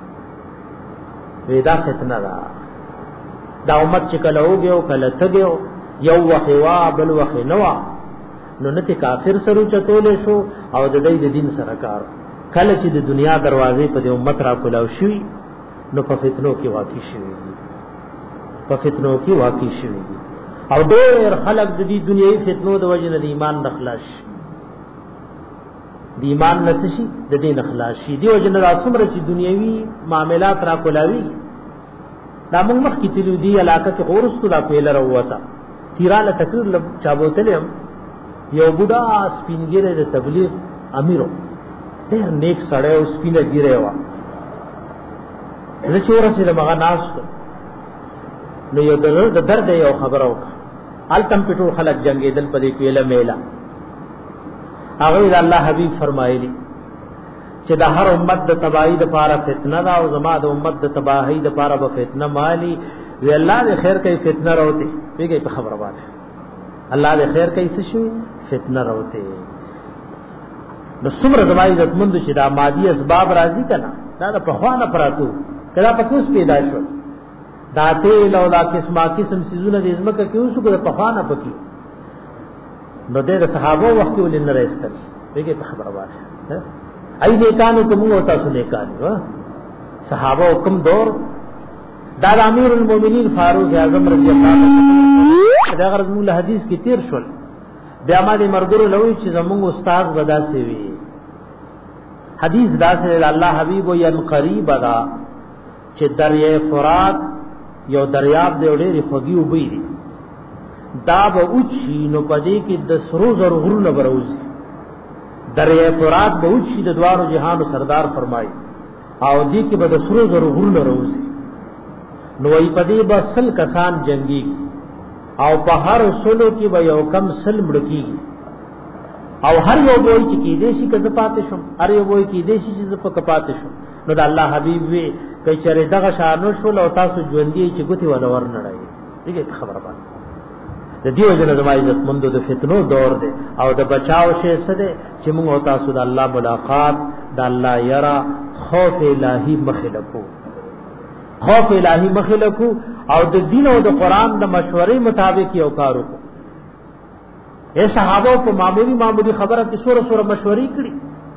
ودا فتنه دا دا امت چې کله وګو کله تګو یو وخوا بل وخنوا نو نته کافر سره چتولې شو او د دې د دین سره کار. کله چې د دنیا دروازې په دې امت را کولاو شي نو په فتنو کې واقع شي په فتنو کې واقع شي او ډېر خلک د دې دنیوي فتنو د وجه نه ایمان نخلاص د ایمان نشي د دې نخلاص شي. دی وجه نه راسمره چې دنیوي معاملات را کولاوي دا موږ مخ کې تلو دی علاقه کې اورستو دا پیل راوته تیراله تقریر چابوتلم یو بوډا سپینګره د تبلیغ امیرو ډېر نیک سړی او سپینه ګیره و زه چې ورسېدم هغه ناست نو یو د درد یو خبره وکړه التم پټو خلک جنگیدل په دې پیله میلا. هغه د الله حبیب فرمایلی چې د هر امت د تباہی د پاره فتنه دا او زما د امت د تباہی د پاره به فتنه مالی وی الله دې خیر کوي فتنه راوته پیږي په خبره باندې الله دې خیر کوي څه شي فتنه راوته. نو څومره زما عزت مند شي دا مادي اسباب راځي کنه دا په خوانه پراتو کله په کوس پیدا شو دا تیل او دا قسمه قسم سيزونه د ازمکه کې اوسو کو په خوانه پکې نو د صحابه وخت ولې نه راستل پیږي په خبره باندې ای دې کانو کوم او تاسو نه کانو صحابه حکم دور دا امیر المؤمنین فاروق اعظم رضی الله عنه دا غرض مولا حدیث کې تیر شول بیا ما دې مرګرو لوي چې زموږ استاد ودا سی وی حدیث دا سره الله حبیب او ین قریب دا چې دریای فرات یو دریاب دی ډېری خوږی وبې دي دا به اوچی نو پدې کې د سرو زر غرونه بروز دریای فرات به اوچی د دوارو جهان سردار فرمایي او دې کې به د سرو زر غرونه روزي نو ای پدې به سل کسان جنگي او په هر سلو کې به یو کم سل مړکی او هر یو وای چې کې دې شي کزه پاتې شم هر یو وای کې دې شي چې په کپاتې شم. نو د الله حبیب وی کای چره دغه شانو شول او تاسو ژوندۍ چې ګوتی ولا ور نړای دغه خبره باندې د دیو جن د عزت مند د فتنو دور دی او د بچاو شي څه دی چې موږ او تاسو د الله ملاقات د الله یرا خوف الہی مخلقو خوف الہی مخلقو او د دین او د قران د مشورې مطابق یو کارو اے صحابه په معمولی معمولی خبره کې سوره سوره مشورې کړي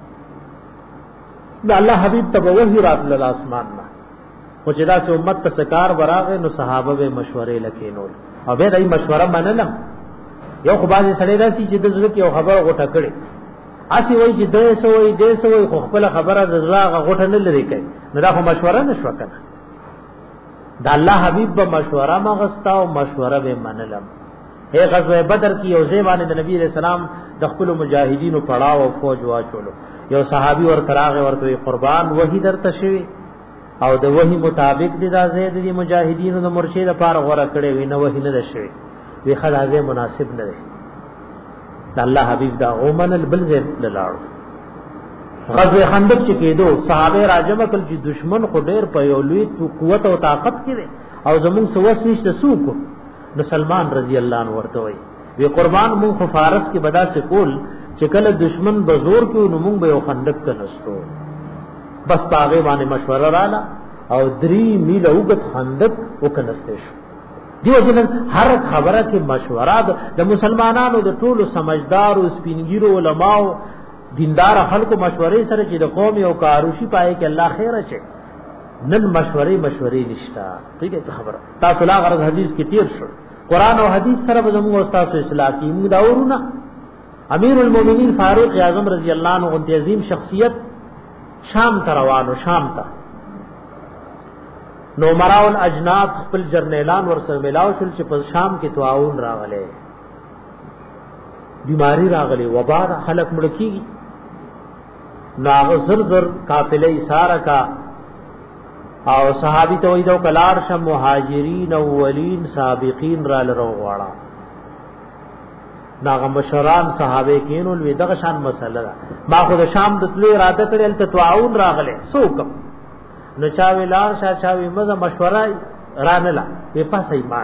دا الله حبیب ته وحی راتل الاسمان نه او چې دا چې امت ته سکار براغه نو صحابه به مشورې لکینول او به دای مشوره منلم یو خو باندې سړی راسي چې د زړه کې یو خبره غوټه کړي اسی وای چې دې سوې دې سوې خو خپل خبره د زړه غوټه نه لري کوي نو دا خو مشوره نشو کنه دا الله حبیب به مشوره مغستا او مشوره به منلم اے غزوه بدر کی یو ځوان د نبی رسول الله د خپل مجاهدینو پړاو او فوج واچولو یو صحابي ور تراغه ورته قربان وਹੀ درته شوی او د وਹੀ مطابق د زید دی مجاهدینو د مرشد لپاره غوړه کړي وینه وਹੀ نه شوی وی خدای مناسب نه دی د الله حبیب دا اومن البلزم لاړو غزوه خندق چې کېدو صحابه راجمه کل چې دشمن خو ډیر په یو لوی قوت او طاقت کې او زمون سوس نشته سوق نو سلمان رضی الله عنه ورته وی وی قربان مون خو فارس کې بدا سے کول چې کله دشمن بزور کې نو مونږ به یو خندق کنستو بس پاغه باندې مشوره رااله او درې میل اوږد خندق وکنسته شو دیو جن هر خبره کې مشوره د مسلمانانو د ټولو سمجدار او سپینګیرو علماو دیندار خلکو مشورې سره چې د قوم یو کاروشي پای کې الله خیر اچي نن مشورې مشورې نشتا ٹھیک ہے خبره تاسو لا غرض حدیث کې تیر شو قران او حدیث سره زموږ استاد اصلاح کی موږ داورونه امیر المؤمنین فاروق اعظم رضی الله عنه غنتی عظیم شخصیت شام ته روانو شام ته نو مراو الاجناد خپل جرنیلان ورسره ملاو شول چې په شام کې تعاون راغله بیماری راغله وبا خلق مړکی ناغ زر زر قافله ایثار کا او صحابی ته وې دو کلار شم مهاجرین اولین سابقین را لرو غواړه ناغ مشران صحابه کینول وی دغه شان مسله ما خو د شام د تلې اراده کړل ته تعاون راغله سوکم نو چا ویلار شاه چا وی مزه مشوره رانلا په پاسه ایمان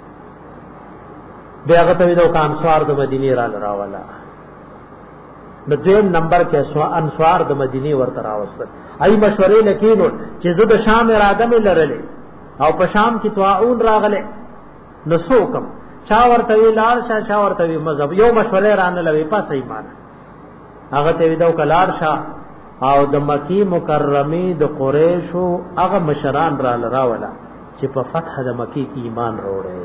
بیا هغه ته د انصار د مدینه را لراولا د دویم نمبر کې انصار د مدینه ورته راوستل ای مشورې لکینو چې زه د شام اراده مې لرلې او په شام کې تعاون راغله نو سوکم چا ورته ویلار شاه چا ورته وی مذهب یو مشورې رانلا په پاسه ایمان هغه ته د کلار شاه او د مکی مکرمه د قریشو هغه مشران را لراولا چې په فتح د مکی کې ایمان وروړي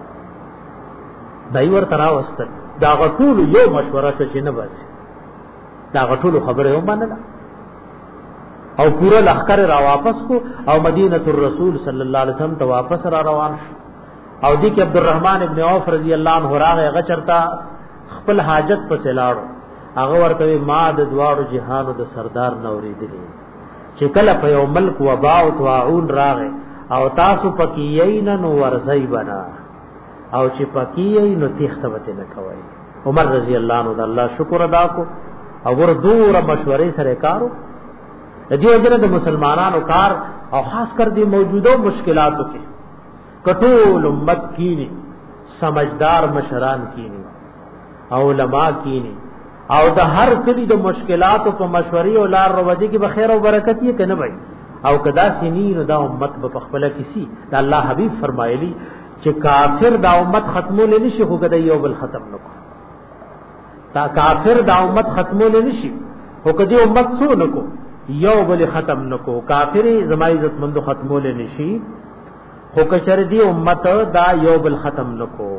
دای ور تراوست دا غټول یو مشوره چې نه بس دا غټول خبره یو باندې او پورا لخر را واپس کو او مدینه الرسول صلی الله علیه وسلم ته واپس را روان شو او دی کې عبدالرحمن ابن عوف رضی الله عنه راغه هغه چرتا خپل حاجت په سلاړو هغه ورته ما د دواړو جهانو د سردار نوري دي چې کله په یو ملک وبا او تعاون راغې او تاسو پکې یې نن ورځي بنا او چې پکې یې نو تخته وته نه کوي عمر رضی الله عنه د الله شکر ادا کو او ور دور مشورې سره کارو د دې وجه د مسلمانانو کار او خاص کر دي موجوده مشکلاتو کې کټول امت کینی سمجھدار مشران کینی او علماء کینی او د هر کلی د مشکلاتو په مشورې او لار ورودي کې به خیر او برکت یې کنه وای او کدا سنین دا امت په خپل کسی د الله حبیب فرمایلی چې کافر دا امت ختمول نشي خو کدا یو بل ختم نکو تا کافر دا امت ختمول نشي خو کدی امت سو نکو یو بل ختم نکو کافر زمای عزت مند ختمول نشي خو کچر دی امت دا یو بل ختم نکو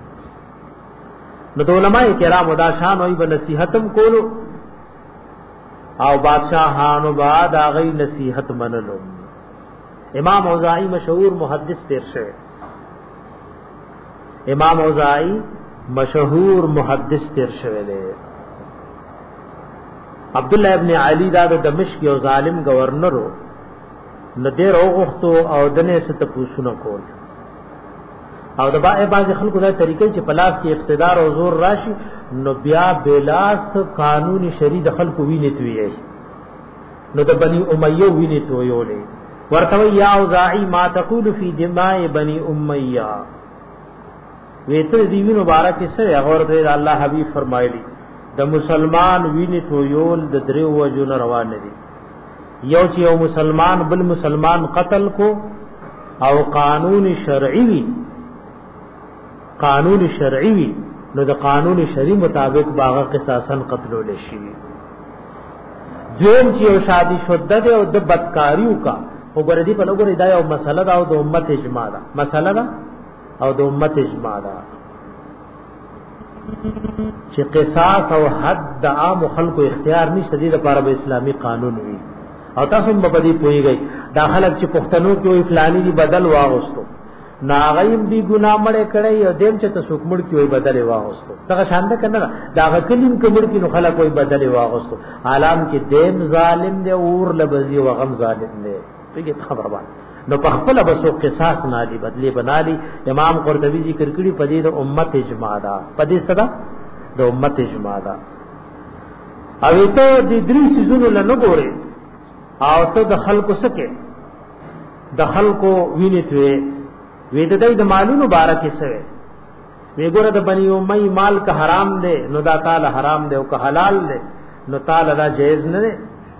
نو د علماء کرام دا شان وي به نصیحتم کولو او بادشاہانو بعد هغه نصیحت منلو امام اوزاعی مشهور محدث تیر شوی امام اوزاعی مشهور محدث تیر شوی دی عبد الله ابن علی دا د دمشق یو ظالم گورنرو ندیر اوغختو او دنه ست پوښتنه کول او د باندې باندې خلکو دا طریقې چې پلاس کې اقتدار او زور راشي نو بیا بلاس قانوني شری د خلکو ویني توي نو د بني امیه ویني تويولې ورته یا اوزاعی ما تقول فی دماء بني امیه ویته دی وینو مبارک سره ورته الله حبیب فرمایلی د مسلمان ویني تويول د درو وجو روان دي یو چې یو مسلمان بل مسلمان قتل کو او قانون شرعي وي قانون شرعي وي نو د قانون شرعي مطابق باغه قصاصا قتلول شي جون چې یو شادي شده او د بدکاریو کا وګوردی په لګوري دا یو مسله دا او د امت اجماع ده مسله ده او د امت اجماع ده چې قصاص او حد د عام خلکو اختیار نشته دي لپاره به اسلامي قانون وي او تاسو هم په دې پوهیږئ دا خلک چې پښتنو کې وي فلانی دی بدل واغستو ناغیم دی ګناه مړ کړي او دیم چې تاسو کومړ کې وي بدل واغستو دا شانده کنه دا کلیم کومړ کې نو خلک وي بدل واغستو عالم کې دیم ظالم دی اور لبزي او غم ظالم دی دغه خبره باندې نو په خپل بسو قصاص نه دی بدلی بنالي امام قرطبي ذکر کړي په دې د امت اجماع دا په دې صدا د امت اجماع دا او ته د درې سيزونو له نګوري او ته د خلکو سکه د خلکو وینې وی د دې د مالونو بارکه سره وی ګوره د بنی امی مال کا حرام دی نو دا تعالی حرام دی او که حلال دی نو تعالی دا جایز نه دی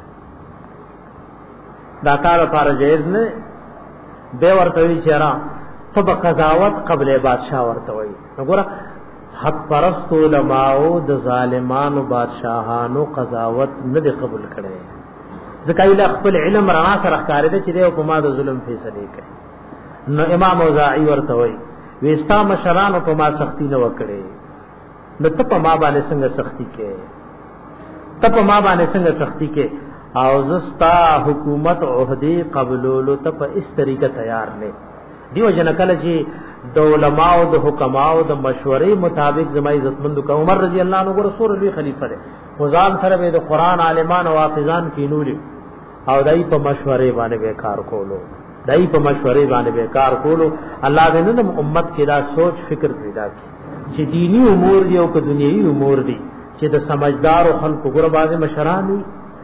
دا تعالی لپاره جایز نه به ورته وی چیرې سب قضاوت قبل بادشاہ ورته وی نو ګوره حق پرست علماء د ظالمانو بادشاہانو قضاوت نه دی قبول کړي ځکه ایله خپل علم رڼا سره ښکارې دي چې د حکومت د ظلم فیصله کوي نو امام اوزاعی ورته وی وستا مشرانو په ما سختی نه وکړي نو ته په ما باندې څنګه سختی کې ته په ما باندې څنګه سختی کې او زستا حکومت عہدی قبولولو ته په اس طریقه تیار نه دیو جن کله چې د علماء او د حکماء او د مشورې مطابق زما عزتمند کو عمر رضی الله عنه رسول الله خلیفہ دی خدان سره د قران عالمان او حافظان کینولي او دای په مشورې باندې به کار کولو دای په مشورې باندې به کار کولو الله دې نن امت کې دا سوچ فکر پیدا کړي چې دینی امور دی او که دنیوي امور دی چې د سمجھدار او خلکو ګره بازه مشران وي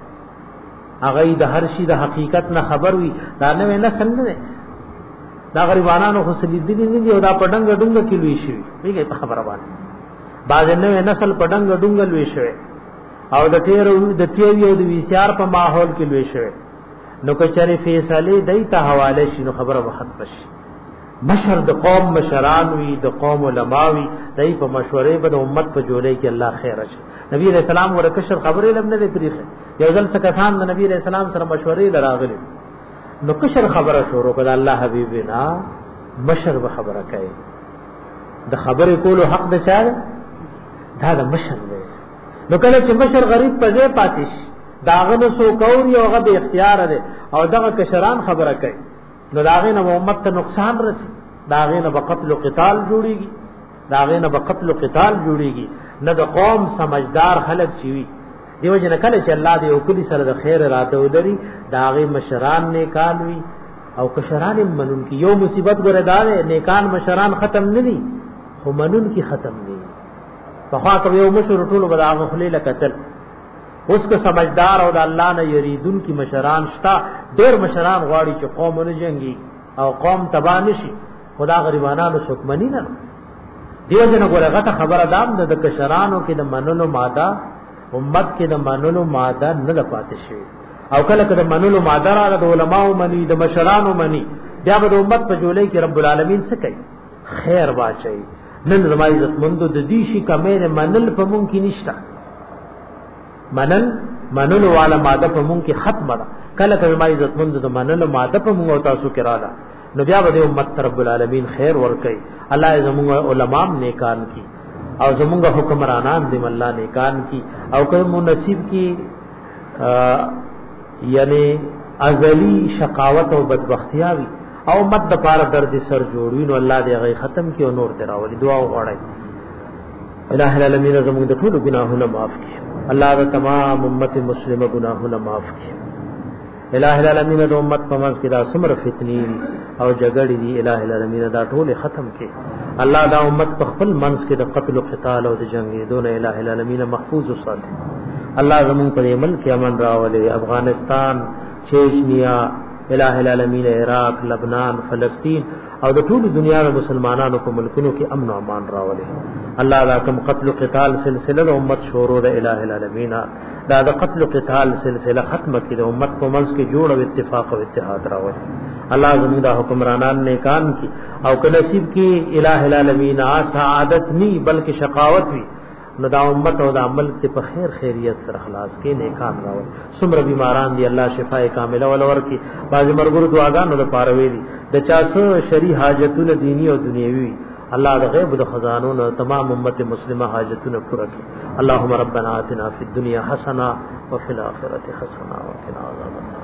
هغه د هر شي د حقیقت نه خبر وي دا نه نه څنګه دا غریبانو خو سلیدي دي دی او دا پډنګ ډنګ کې لوي شي ویګه په خبره باندې باز نه نسل پډنګ ډنګ لوي شي او د تیر د تیوی او د ویسار په ماحول کې لوي شي نو کچره فیصله دایته حواله شي نو خبره وخت بشي مشر د قوم مشران وی د قوم علما وی دای په مشورې به د امت په جوړې کې الله خیر اچي نبی رسول الله ورکشر خبرې لمنه دې پریخه یو ځل څخه خان د نبی رسول الله سره مشورې لراغلي نو کشر خبره شروع کړه الله حبیبنا مشر به خبره کوي د خبرې کولو حق د چا دا د مشر دی نو کله چې مشر غریب په ځای پاتیش داغه نو سو کور یو غو به اختیار ده او دغه کشران خبره کوي نو داغه نو امت ته نقصان رسي داغه نو قتل او قتال جوړيږي داغه نو قتل او قتال جوړيږي نه د قوم سمجھدار خلک شي دیو جن کله چې الله دې او کلی سره د خیر راته ودري داغه مشران نیکان وي او کشران منون کی یو مصیبت ګردار نیکان مشران ختم نه دي خو منون کی ختم دي په خاطر یو مشر ټولو بداغه خلیل قتل اوس که سمجھدار او د الله نه یریدون کی مشران شتا ډیر مشران غواړي چې قوم نه جنگي او قوم تبا نشي خدا غریبانو شکمنی نه دیو جن ګورغه خبره دام د کشرانو کې د منلو ماده امت کې د منلو ماده نه د پاتې شي او کله کله منلو ماده را د علماو منی د مشرانو منی بیا به د امت په جوړې کې رب العالمین څه کوي خیر واچي نن زما عزت مند د دې شي کمه منل په مونږ کې نشته منل منلو والا ماده په مونږ کې ختم ده کله کله زما عزت مند د منلو ماده په مونږ او تاسو کې رااله نو بیا به د امت رب العالمین خیر ور کوي الله زموږ علماء نیکان کی او زمونږ حکمرانان دې الله نیکان کی او کوم نصیب کی یعنی ازلی شقاوت او بدبختیاوی او مد د پاره درد سر جوړوي نو الله دې غي ختم کی او نور دراولي دعا وغواړي الہ العالمین زموږ د ټول ګناهونه معاف کړي الله د تمام امت مسلمه ګناهونه معاف کړي الہ العالمین د امت په منځ کې دا سمر فتنی او جګړې دي الہ العالمین دا ټول ختم کړي الله دا امت په خپل منځ کې د قتل او قتال او د جنگي دون الہ العالمین محفوظ وساتي الله زمون پر عمل کې امن راولي افغانستان چچنیا الہ العالمین عراق لبنان فلسطین او د ټول دنیا د مسلمانانو په ملکونو کې امن او امان راولي الله دا کوم قتل او قتال سلسله د امت شروع د الہ العالمین دا د قتل او قتال سلسله ختمه کړي د امت په منځ کې جوړ او اتفاق او اتحاد راولي الله زموږ د حکمرانان نیکان کی او که نصیب کی الہ العالمین سعادت نی بلکې شقاوت وی نو دا امت او دا عمل ته په خیر خیریت سره خلاص کې نیکان راول څومره بیماران دي الله شفای کامله ول ورکی باز مرګور دعاګانو د پاره وی دي د چا څو شری حاجتونه دینی او دنیوي الله د غیب د خزانو تمام امت مسلمه حاجتونه پوره کړي. اللهم ربنا آتنا فی الدنيا حسنه وفي الاخره حسنه وقنا عذاب النار.